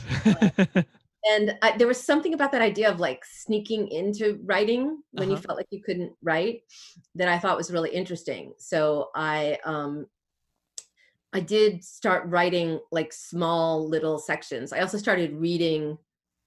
And I, there was something about that idea of like sneaking into writing when you Uh-huh. felt like you couldn't write that I thought was really interesting. So I um I did start writing like small little sections. I also started reading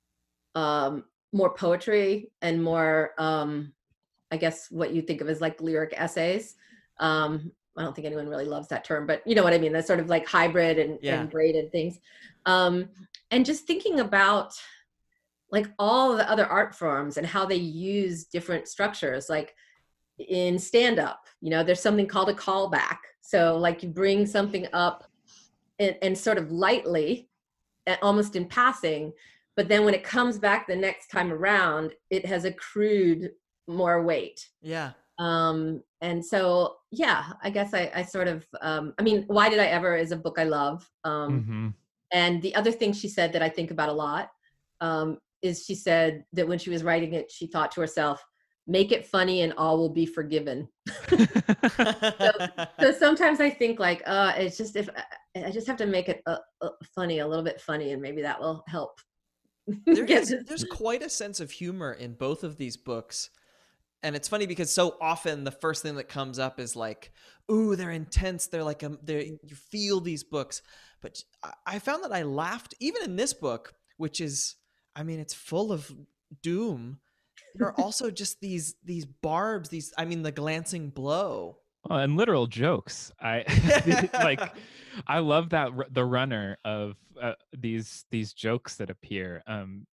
um more poetry and more um I guess what you think of as like lyric essays. Um I don't think anyone really loves that term, but you know what I mean. That's sort of like hybrid and, Yeah. and braided things. Um and just thinking about like all the other art forms and how they use different structures. Like in stand up, you know, there's something called a callback. So like you bring something up and, and sort of lightly, and almost in passing, but then when it comes back the next time around, it has accrued more weight. Yeah. Um, and so, yeah, I guess I, I sort of, um, I mean, Why Did I Ever is a book I love. Um, Mm-hmm. And the other thing she said that I think about a lot um, is she said that when she was writing it, she thought to herself, make it funny and all will be forgiven. So sometimes I think like, uh, it's just, if I just have to make it uh, uh, funny, a little bit funny, and maybe that will help. There get is this- there's quite a sense of humor in both of these books. And it's funny because so often the first thing that comes up is like, ooh, they're intense. They're like, um, they you feel these books. But I- I found that I laughed even in this book, which is, I mean, it's full of doom. There are also just these these barbs, these, I mean, the glancing blow. Well, and literal jokes. I like. I love that r- the runner of uh, these these jokes that appear. Um,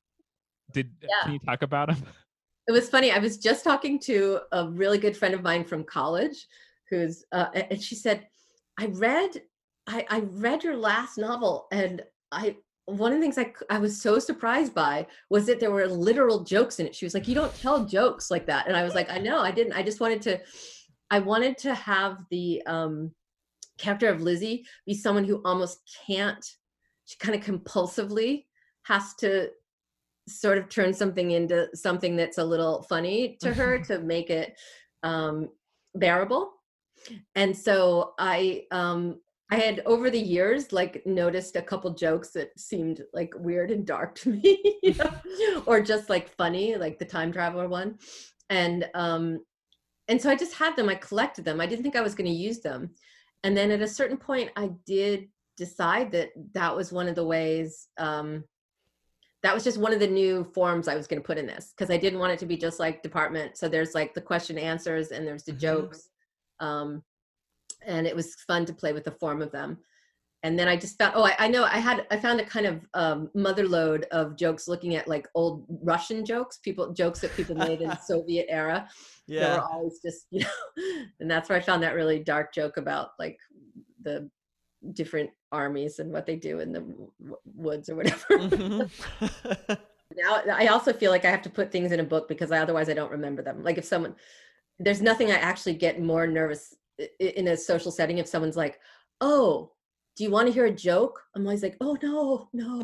did Yeah. Can you talk about them? It was funny. I was just talking to a really good friend of mine from college, who's uh, a- and she said, "I read, I, I read your last novel, and I one of the things I c- I was so surprised by was that there were literal jokes in it." She was like, "You don't tell jokes like that," and I was like, "I know, I didn't. I just wanted to, I wanted to have the um, character of Lizzie be someone who almost can't, she kind of compulsively has to." Sort of turn something into something that's a little funny to her to make it um, bearable. And so I um, I had over the years like noticed a couple jokes that seemed like weird and dark to me, you know? Or just like funny, like the time traveler one. And um, and so I just had them. I collected them. I didn't think I was going to use them. And then at a certain point, I did decide that that was one of the ways. Um, that was just one of the new forms I was going to put in this because I didn't want it to be just like Department. So there's like the question answers and there's the Mhm. jokes. Um, and it was fun to play with the form of them. And then I just found, oh, I, I know I had, I found a kind of um, mother load of jokes looking at like old Russian jokes, people, jokes that people made in the Soviet era. That Yeah. were always just, you know, and that's where I found that really dark joke about like the different armies and what they do in the w- woods or whatever. Mhm. Now I also feel like I have to put things in a book because I, otherwise I don't remember them. Like if someone, there's nothing I actually get more nervous i- in a social setting if someone's like, "Oh, do you want to hear a joke?" I'm always like, "Oh no, no,"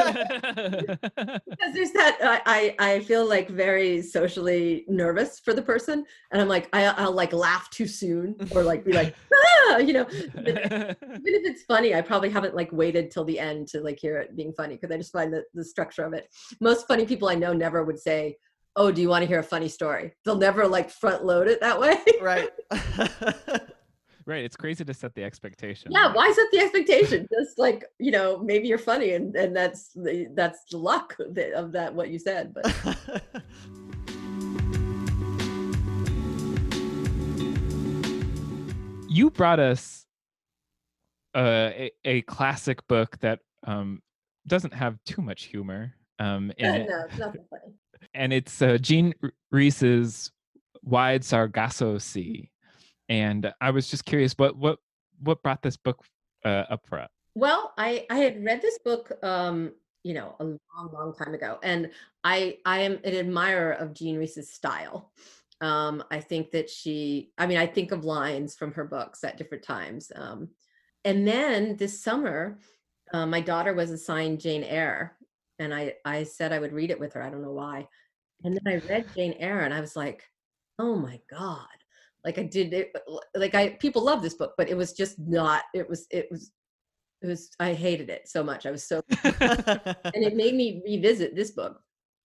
because there's that. I I, I feel like very socially nervous for the person, and I'm like, I, I'll like laugh too soon or like be like, ah, you know. Even if it's funny, I probably haven't like waited till the end to like hear it being funny because I just find that the structure of it. Most funny people I know never would say, "Oh, do you want to hear a funny story?" They'll never like front load it that way. Right. Right. It's crazy to set the expectation. Yeah, like- why set the expectation? Just like, you know, maybe you're funny and and that's the that's the luck of that, of that what you said. But You brought us uh, a, a classic book that um, doesn't have too much humor um, in it. no, it's not so funny. And it's uh, Jean Reese's Wide Sargasso Sea. And I was just curious, what what what brought this book uh, up for us? Well, I I had read this book, um, you know, a long, long time ago, and I I am an admirer of Jean Reese's style. Um, I think that she, I mean, I think of lines from her books at different times. Um, and then this summer, uh, my daughter was assigned Jane Eyre, and I I said I would read it with her. I don't know why. And then I read Jane Eyre, and I was like, oh my God. Like I did it, like I people love this book, but it was just not. It was it was it was I hated it so much. I was so and it made me revisit this book.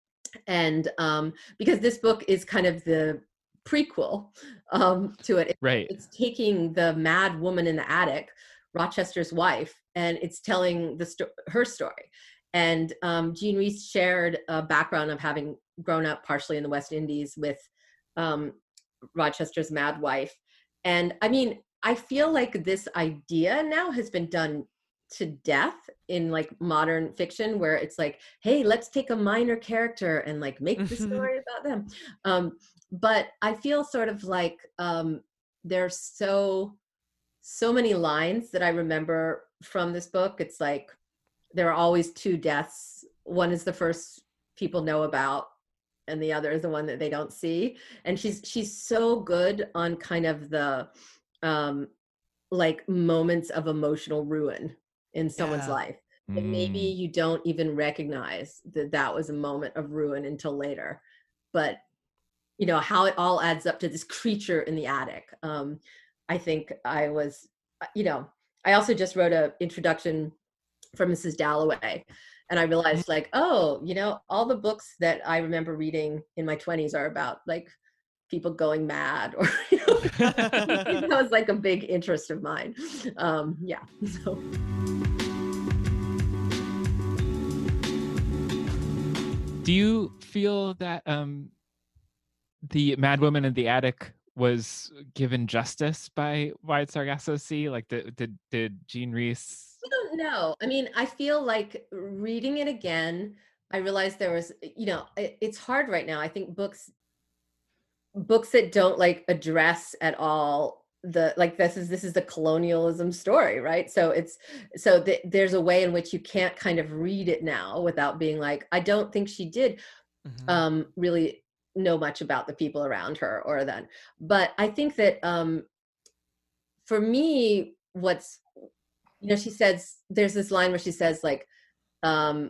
And um because this book is kind of the prequel um to it. Right. It's taking the mad woman in the attic, Rochester's wife, and it's telling the sto- her story. And um Jean Reese shared a background of having grown up partially in the West Indies with um Rochester's mad wife. And I mean, I feel like this idea now has been done to death in like modern fiction where it's like, hey, let's take a minor character and like make the story about them. Um, but I feel sort of like um, there's so, so many lines that I remember from this book. It's like, there are always two deaths. One is the first people know about, and the other is the one that they don't see. And she's she's so good on kind of the um like moments of emotional ruin in someone's Yeah. life that maybe Mm. you don't even recognize that that was a moment of ruin until later. But you know how it all adds up to this creature in the attic. um I think I was, you know, I also just wrote a introduction for Missus Dalloway. And I realized like, oh, you know, all the books that I remember reading in my twenties are about like people going mad, or you know, that was like a big interest of mine. Um, yeah. So. Do you feel that um, the Mad Woman in the Attic was given justice by Wide Sargasso Sea? Like, did did, did Jean Rhys? I don't know. I mean, I feel like reading it again, I realized there was, you know, it, it's hard right now. I think books, books that don't like address at all the, like this is, this is the colonialism story, right? So it's, so th- there's a way in which you can't kind of read it now without being like, I don't think she did mm-hmm. um, really know much about the people around her or then. But I think that um, for me, what's, you know, she says, there's this line where she says like, um,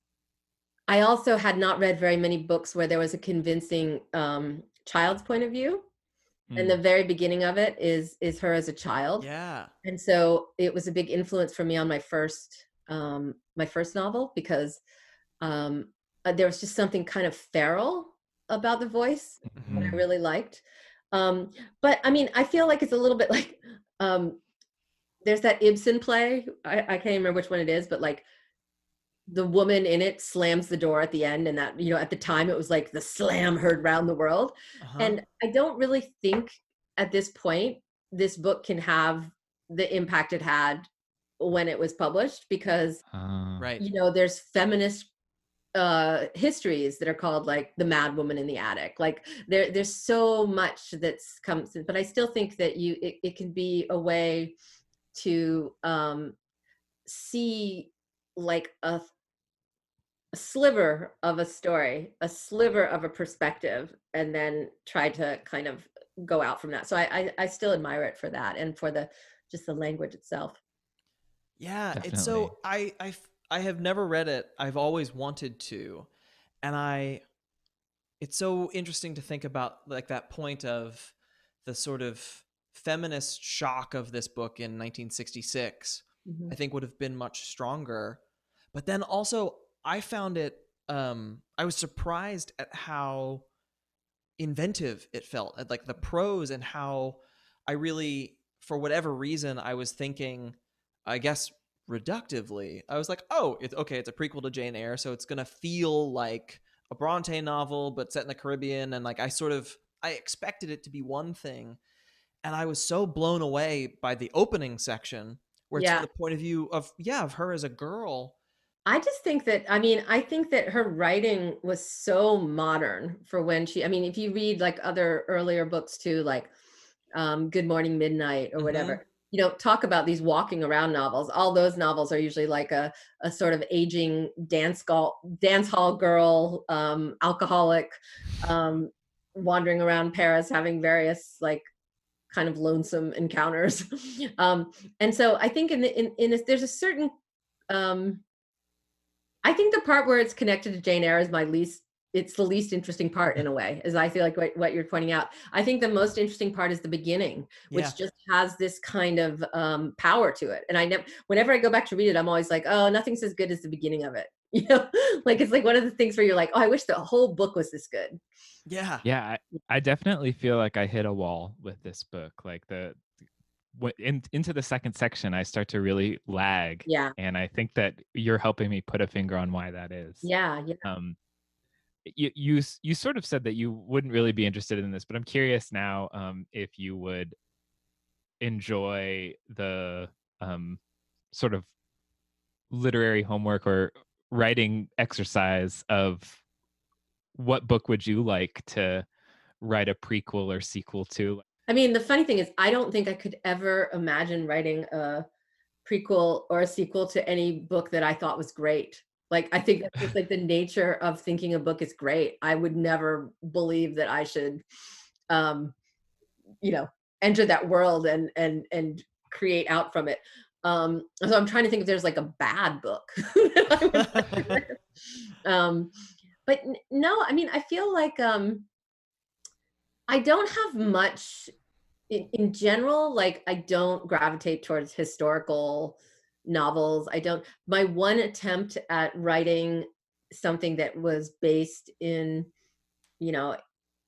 I also had not read very many books where there was a convincing um, child's point of view. Mm. And the very beginning of it is, is her as a child. Yeah. And so it was a big influence for me on my first, um, my first novel, because um, uh, there was just something kind of feral about the voice mm-hmm. that I really liked. Um, but I mean, I feel like it's a little bit like, um, there's that Ibsen play. I, I can't remember which one it is, but like the woman in it slams the door at the end, and that, you know, at the time it was like the slam heard round the world. Uh-huh. And I don't really think at this point this book can have the impact it had when it was published, because uh. right. you know, there's feminist uh histories that are called like The Mad Woman in the Attic. Like there there's so much that's comes, but I still think that you it, it can be a way to um see like a, a sliver of a story, a sliver of a perspective, and then try to kind of go out from that. So I I, I still admire it for that, and for the just the language itself. Yeah, Definitely. it's so I I I have never read it. I've always wanted to, and I it's so interesting to think about like that point of the sort of feminist shock of this book in nineteen sixty-six. Mm-hmm. I think would have been much stronger. But then also I found it um I was surprised at how inventive it felt, at like the prose, and how I really, for whatever reason, I was thinking, I guess reductively, I was like, oh, it's okay, it's a prequel to Jane Eyre, so it's gonna feel like a Bronte novel but set in the Caribbean, and like I sort of I expected it to be one thing. And I was so blown away by the opening section where it's yeah. from the point of view of, yeah, of her as a girl. I just think that, I mean, I think that her writing was so modern for when she, I mean, if you read like other earlier books too, like um, Good Morning Midnight or whatever, mm-hmm. you know, talk about these walking around novels. All those novels are usually like a, a sort of aging dance hall, dance hall girl, um, alcoholic, um, wandering around Paris, having various like kind of lonesome encounters. um, and so I think in the, in, in this, there's a certain, um, I think the part where it's connected to Jane Eyre is my least, it's the least interesting part in a way, as I feel like what, what you're pointing out. I think the most interesting part is the beginning, which yeah. just has this kind of um, power to it. And I never, whenever I go back to read it, I'm always like, oh, nothing's as good as the beginning of it. You know, like it's like one of the things where you're like, oh, I wish the whole book was this good. Yeah. Yeah. I, I definitely feel like I hit a wall with this book. Like the, in, into the second section, I start to really lag. Yeah. And I think that you're helping me put a finger on why that is. Yeah. Yeah. Um, you, you, you sort of said that you wouldn't really be interested in this, but I'm curious now um, if you would enjoy the um, sort of literary homework or writing exercise of what book would you like to write a prequel or sequel to? I mean, the funny thing is, I don't think I could ever imagine writing a prequel or a sequel to any book that I thought was great. Like, I think that's just like the nature of thinking a book is great. I would never believe that I should, um, you know, enter that world and and and create out from it. Um, so I'm trying to think if there's like a bad book. um, but n- no, I mean, I feel like um, I don't have much in, in general. Like, I don't gravitate towards historical novels. I don't, my one attempt at writing something that was based in, you know,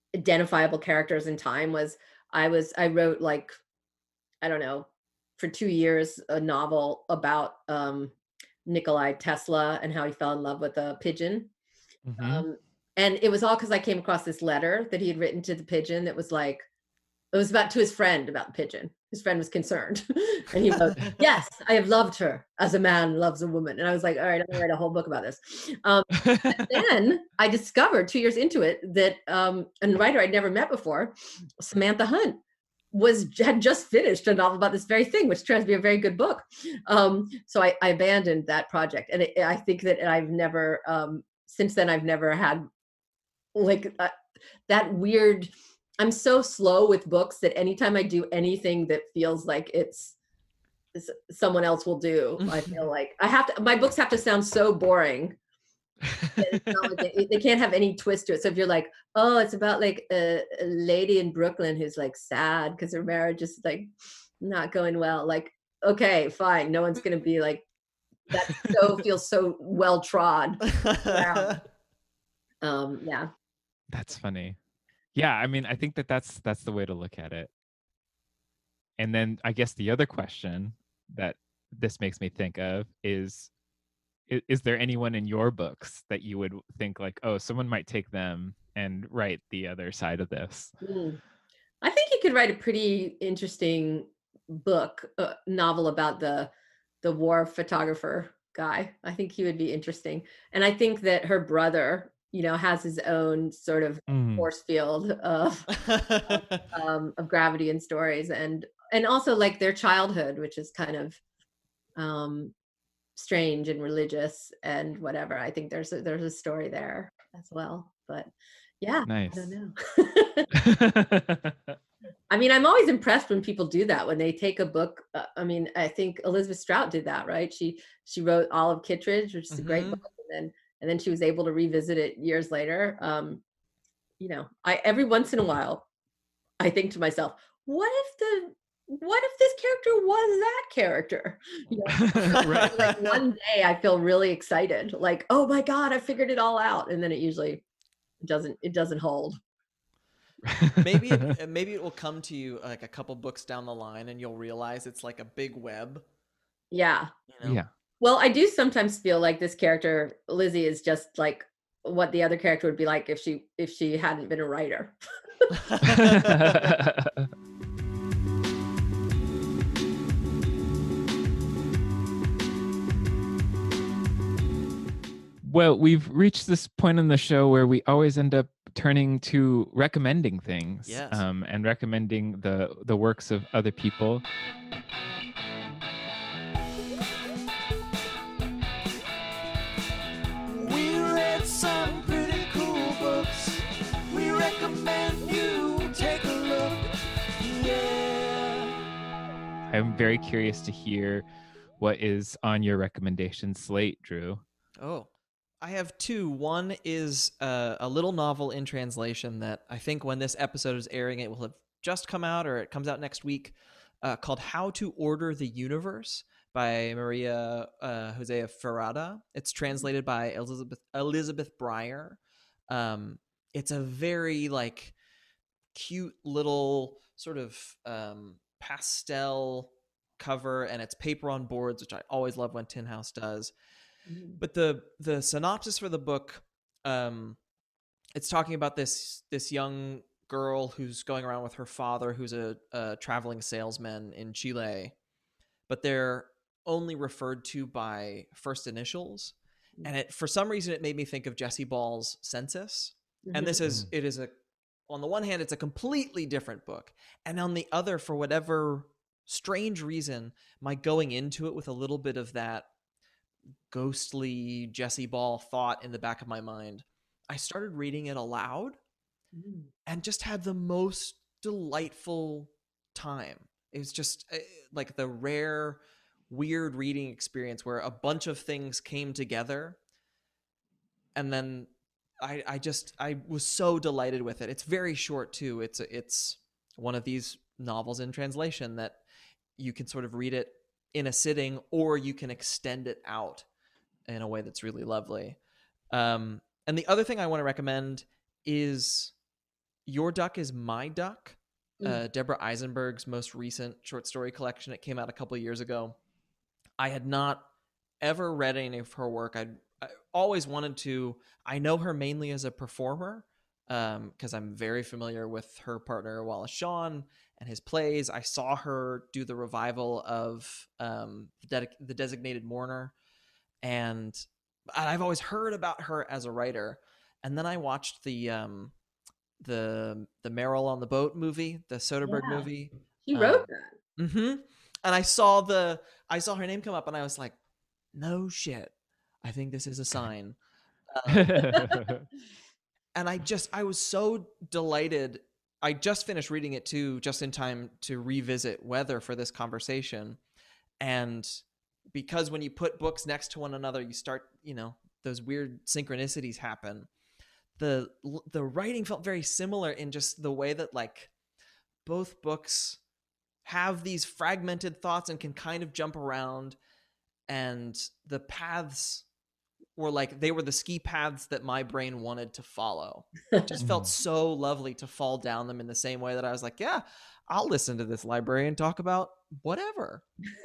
identifiable characters in time was I was I wrote like, I don't know, for two years a novel about um Nikolai Tesla and how he fell in love with a pigeon. Mhm. Um and it was all because I came across this letter that he had written to the pigeon that was like, it was about to his friend about the pigeon. His friend was concerned. And he wrote, yes, I have loved her as a man loves a woman. And I was like, all right, I'm gonna write a whole book about this. Um, then I discovered two years into it that um, a writer I'd never met before, Samantha Hunt, was had just finished a novel about this very thing, which turns out to be a very good book. Um, so I, I abandoned that project. And it, I think that I've never, um, since then, I've never had like uh, that weird, I'm so slow with books that anytime I do anything that feels like it's someone else will do, I feel like I have to, my books have to sound so boring. It's not like they, they can't have any twist to it. So if you're like, oh, it's about like a, a lady in Brooklyn who's like sad because her marriage is like not going well, like, okay, fine. No one's going to be like, that so feels so well trod. Wow. Um, yeah. That's funny. Yeah, I mean, I think that that's that's the way to look at it. And then I guess the other question that this makes me think of is, is, is there anyone in your books that you would think like, oh, someone might take them and write the other side of this? Mm. I think you could write a pretty interesting book, uh, novel about the the war photographer guy. I think he would be interesting. And I think that her brother, you know, has his own sort of Mm. force field of of, um, of gravity and stories, and and also like their childhood, which is kind of um, strange and religious and whatever. I think there's a, there's a story there as well. But yeah, Nice. I don't know. I mean, I'm always impressed when people do that, when they take a book. Uh, I mean, I think Elizabeth Strout did that, right? She she wrote Olive Kittredge, which is mm-hmm. a great book, and then and then she was able to revisit it years later. Um, you know, I every once in a while, I think to myself, what if the what if this character was that character? You know, right. Like one day I feel really excited, like, oh my God, I figured it all out, and then it usually doesn't. It doesn't hold. maybe it, maybe it will come to you like a couple books down the line and you'll realize it's like a big web. Yeah. You know? Yeah. Well, I do sometimes feel like this character, Lizzie, is just like what the other character would be like if she if she hadn't been a writer. Well, we've reached this point in the show where we always end up turning to recommending things, yes. um, and recommending the the works of other people. We read some pretty cool books. We recommend you take a look. Yeah. I'm very curious to hear what is on your recommendation slate, Drew. Oh. I have two. One is uh, a little novel in translation that I think when this episode is airing, it will have just come out, or it comes out next week, uh, called How to Order the Universe by Maria uh, José Ferrada. It's translated by Elizabeth Elizabeth Breyer. Um, it's a very like cute little sort of um, pastel cover, and it's paper on boards, which I always love when Tin House does. But the the synopsis for the book, um, it's talking about this this young girl who's going around with her father, who's a, a traveling salesman in Chile, but they're only referred to by first initials. And it, for some reason, it made me think of Jesse Ball's Census. Mm-hmm. And this is it is a on the one hand, it's a completely different book, and on the other, for whatever strange reason, my going into it with a little bit of that ghostly Jesse Ball thought in the back of my mind, I started reading it aloud mm. and just had the most delightful time. It was just uh, like the rare, weird reading experience where a bunch of things came together. And then I, I just, I was so delighted with it. It's very short too. It's, it's one of these novels in translation that you can sort of read it in a sitting, or you can extend it out in a way that's really lovely. Um, and the other thing I want to recommend is Your Duck is My Duck, Mm. uh, Deborah Eisenberg's most recent short story collection. It came out a couple of years ago. I had not ever read any of her work. I'd, I always wanted to. I know her mainly as a performer because um, I'm very familiar with her partner Wallace Shawn and his plays. I saw her do the revival of um, the, Dedic- the Designated Mourner, and I've always heard about her as a writer. And then I watched the um, the the Meryl on the Boat movie, the Soderbergh Yeah. movie. He Um, wrote that. Mm-hmm. And I saw the I saw her name come up, and I was like, "No shit, I think this is a sign." Um, and I just I was so delighted. I just finished reading it too, just in time to revisit Weather for this conversation. And because when you put books next to one another, you start, you know, those weird synchronicities happen. The the writing felt very similar in just the way that like both books have these fragmented thoughts and can kind of jump around, and the paths were like they were the ski paths that my brain wanted to follow. It just felt so lovely to fall down them in the same way that I was like, yeah, I'll listen to this librarian talk about whatever.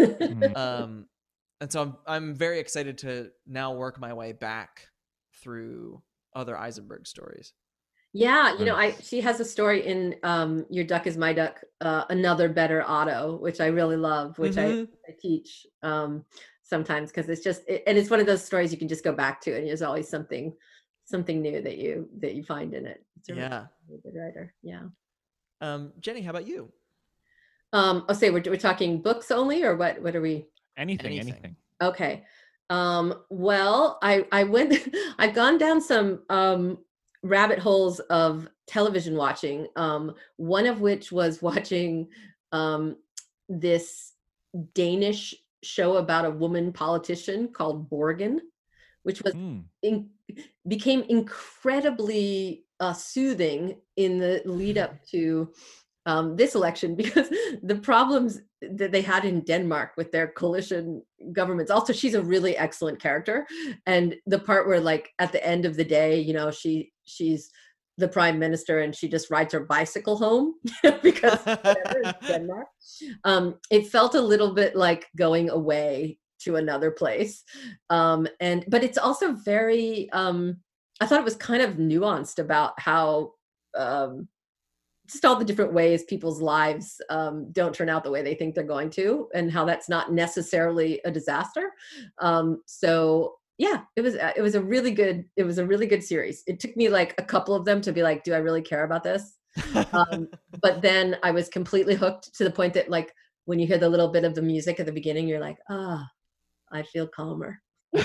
um and so I'm I'm very excited to now work my way back through other Eisenberg stories. Yeah, you know, I she has a story in um Your Duck is My Duck, uh, Another Better Auto, which I really love, which Mhm. I, I teach um sometimes because it's just it, and it's one of those stories you can just go back to, and there's always something something new that you that you find in it. It's a really, Yeah. really good writer. Yeah. Um, Jenny, how about you? Um, I'll say we're we're talking books only, or what? What are we? anything, Anything. anything. Okay. Um, well, I I went I've gone down some um rabbit holes of television watching. Um, one of which was watching um this Danish show about a woman politician called Borgen, which was Mm. in, became incredibly uh, soothing in the lead up to um, this election, because the problems that they had in Denmark with their coalition governments. Also, she's a really excellent character, and the part where, like, at the end of the day, you know, she she's the prime minister and she just rides her bicycle home because whatever in Denmark. Um, it felt a little bit like going away to another place, um, and but it's also very. Um, I thought it was kind of nuanced about how. Um, just all the different ways people's lives um, don't turn out the way they think they're going to, and how that's not necessarily a disaster. Um, so yeah, it was it was a really good it was a really good series. It took me like a couple of them to be like, do I really care about this? Um, but then I was completely hooked to the point that, like, when you hear the little bit of the music at the beginning, you're like, ah, I feel calmer.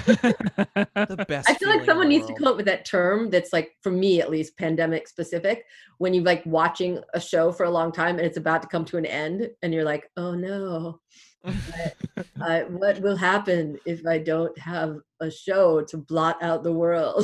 The best I feel like feeling in someone the needs to world. come up with that term that's, like, for me at least, pandemic specific, when you're like watching a show for a long time and it's about to come to an end and you're like, oh no, I, I, what will happen if I don't have a show to blot out the world?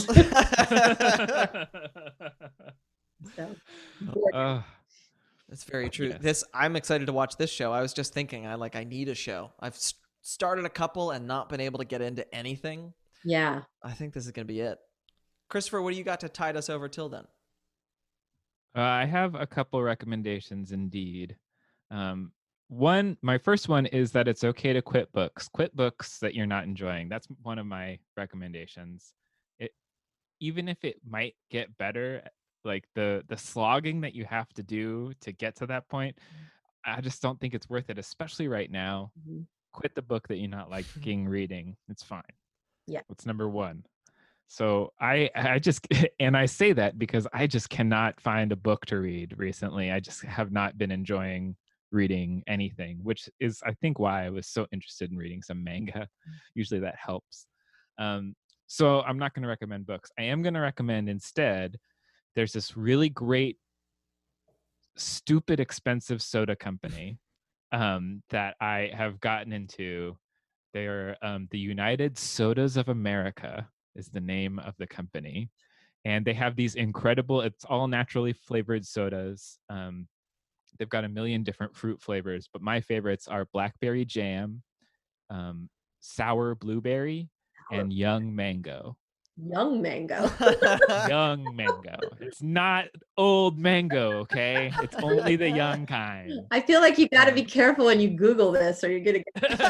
So, Uh, That's very true. Yes. This I'm excited to watch this show. I was just thinking, I like I need a show. I've s- started a couple and not been able to get into anything. yeah. I think this is going to be it. Christopher, what do you got to tide us over till then? Uh, I have a couple recommendations indeed. Um, one, my first one is that it's okay to quit books. Quit books that you're not enjoying. That's one of my recommendations. It, even if it might get better, like the the slogging that you have to do to get to that point, I just don't think it's worth it, especially right now. Mhm. Quit the book that you're not liking reading. It's fine. Yeah. That's number one. So I I just and I say that because I just cannot find a book to read recently. I just have not been enjoying reading anything, which is I think why I was so interested in reading some manga. Usually that helps. Um, so I'm not going to recommend books. I am going to recommend instead. There's this really great, stupid expensive soda company um, that I have gotten into. They're um, the United Sodas of America is the name of the company. And they have these incredible, it's all naturally flavored sodas. Um, they've got a million different fruit flavors, but my favorites are blackberry jam, um, sour blueberry, and young mango. Young mango. Young mango. It's not old mango, okay? It's only the young kind. I feel like you got to be Um, careful when you Google this, or you're gonna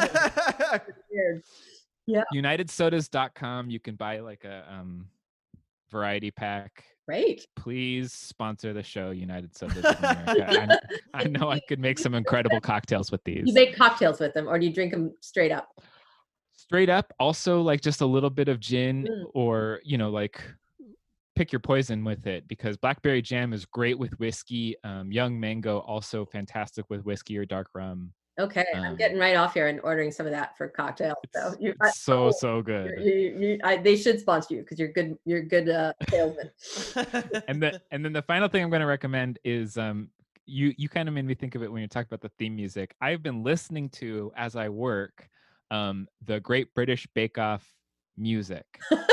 get weird. united sodas dot com. You can buy like a um, variety pack. Great. Please sponsor the show, United Sodas of America. I, I know I could make some incredible cocktails with these. You make cocktails with them, or do you drink them straight up? Straight up, also like just a little bit of gin, Mm. or you know, like pick your poison with it, because blackberry jam is great with whiskey. Um, young mango also fantastic with whiskey or dark rum. Okay, I'm Um, getting right off here and ordering some of that for cocktails. So It's, you, it's I- so oh, so you, good. you, you, I, they should sponsor you because you're good. You're a good uh, salesman. And the and then the final thing I'm going to recommend is um you you kind of made me think of it when you talked about the theme music. I've been listening to as I work um the Great British Bake Off music.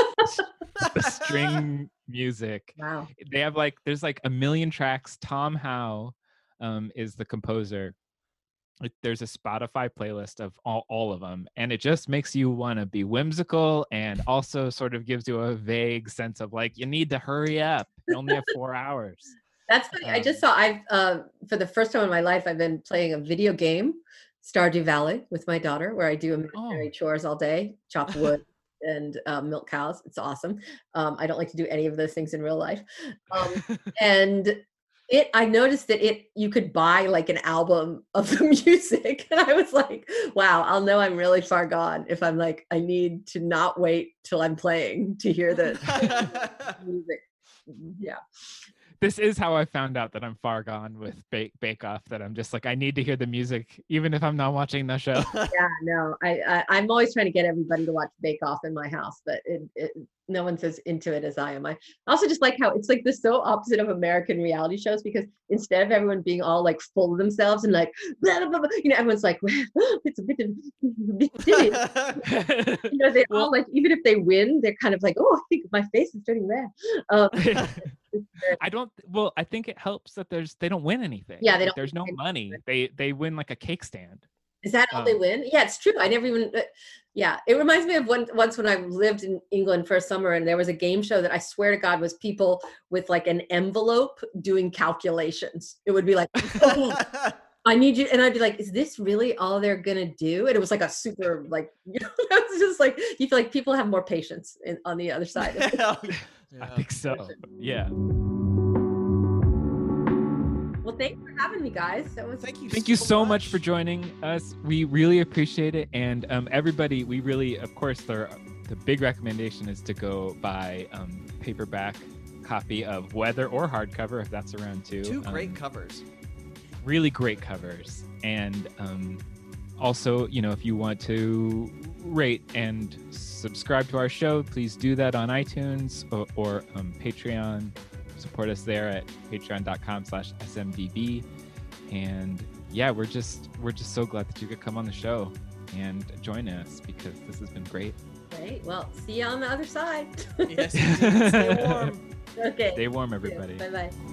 The string music. Wow. They have like there's like a million tracks. Tom Howe um is the composer. Like there's a Spotify playlist of all, all of them, and it just makes you want to be whimsical, and also sort of gives you a vague sense of like you need to hurry up. You only have four hours. That's funny. I just Um, saw. I've uh, for the first time in my life, I've been playing a video game, Stardew Valley, with my daughter, where I do imaginary Oh. chores all day, chop wood and uh, milk cows. It's awesome. Um, I don't like to do any of those things in real life. Um, and it, I noticed that it, you could buy like an album of the music, and I was like, wow, I'll know I'm really far gone if I'm like, I need to not wait till I'm playing to hear the music. Yeah. This is how I found out that I'm far gone with Bake Bake Off. That I'm just like I need to hear the music, even if I'm not watching the show. Yeah, no, I, I I'm always trying to get everybody to watch Bake Off in my house, but it, it no one's as into it as I am. I also just like how it's like the so opposite of American reality shows, because instead of everyone being all like full of themselves and like blah, blah, blah, blah, you know, everyone's like, well, it's a bit of you know, they Well- all like, even if they win, they're kind of like, oh, I think my face is turning red. Um, I don't. Well, I think it helps that there's they don't win anything. Yeah, they Like, don't There's no win money. They they win like a cake stand. Is that all they Um, win? Yeah, it's true. I never even. Uh, yeah, it reminds me of one once when I lived in England for a summer, and there was a game show that I swear to God was people with like an envelope doing calculations. It would be like, oh, I need you, and I'd be like, is this really all they're gonna do? And it was like a super like, you know, it was just like you feel like people have more patience in, on the other side. Of it. I think so. Yeah. Well, thanks for having me, guys. That was Thank you. Thank you so much for joining us. We really appreciate it. And um, everybody, we really, of course, the, the big recommendation is to go buy um, paperback copy of Weather or hardcover, if that's around too. Two great Um, covers. really great covers. And um, also, you know, if you want to rate and subscribe to our show, please do that on iTunes or, or um, Patreon. Support us there at patreon.com slash smdb. And yeah, we're just we're just so glad that you could come on the show and join us, because this has been great. great. Well, see you on the other side. Yes, indeed. Stay warm. Okay. Stay warm, everybody. Bye bye.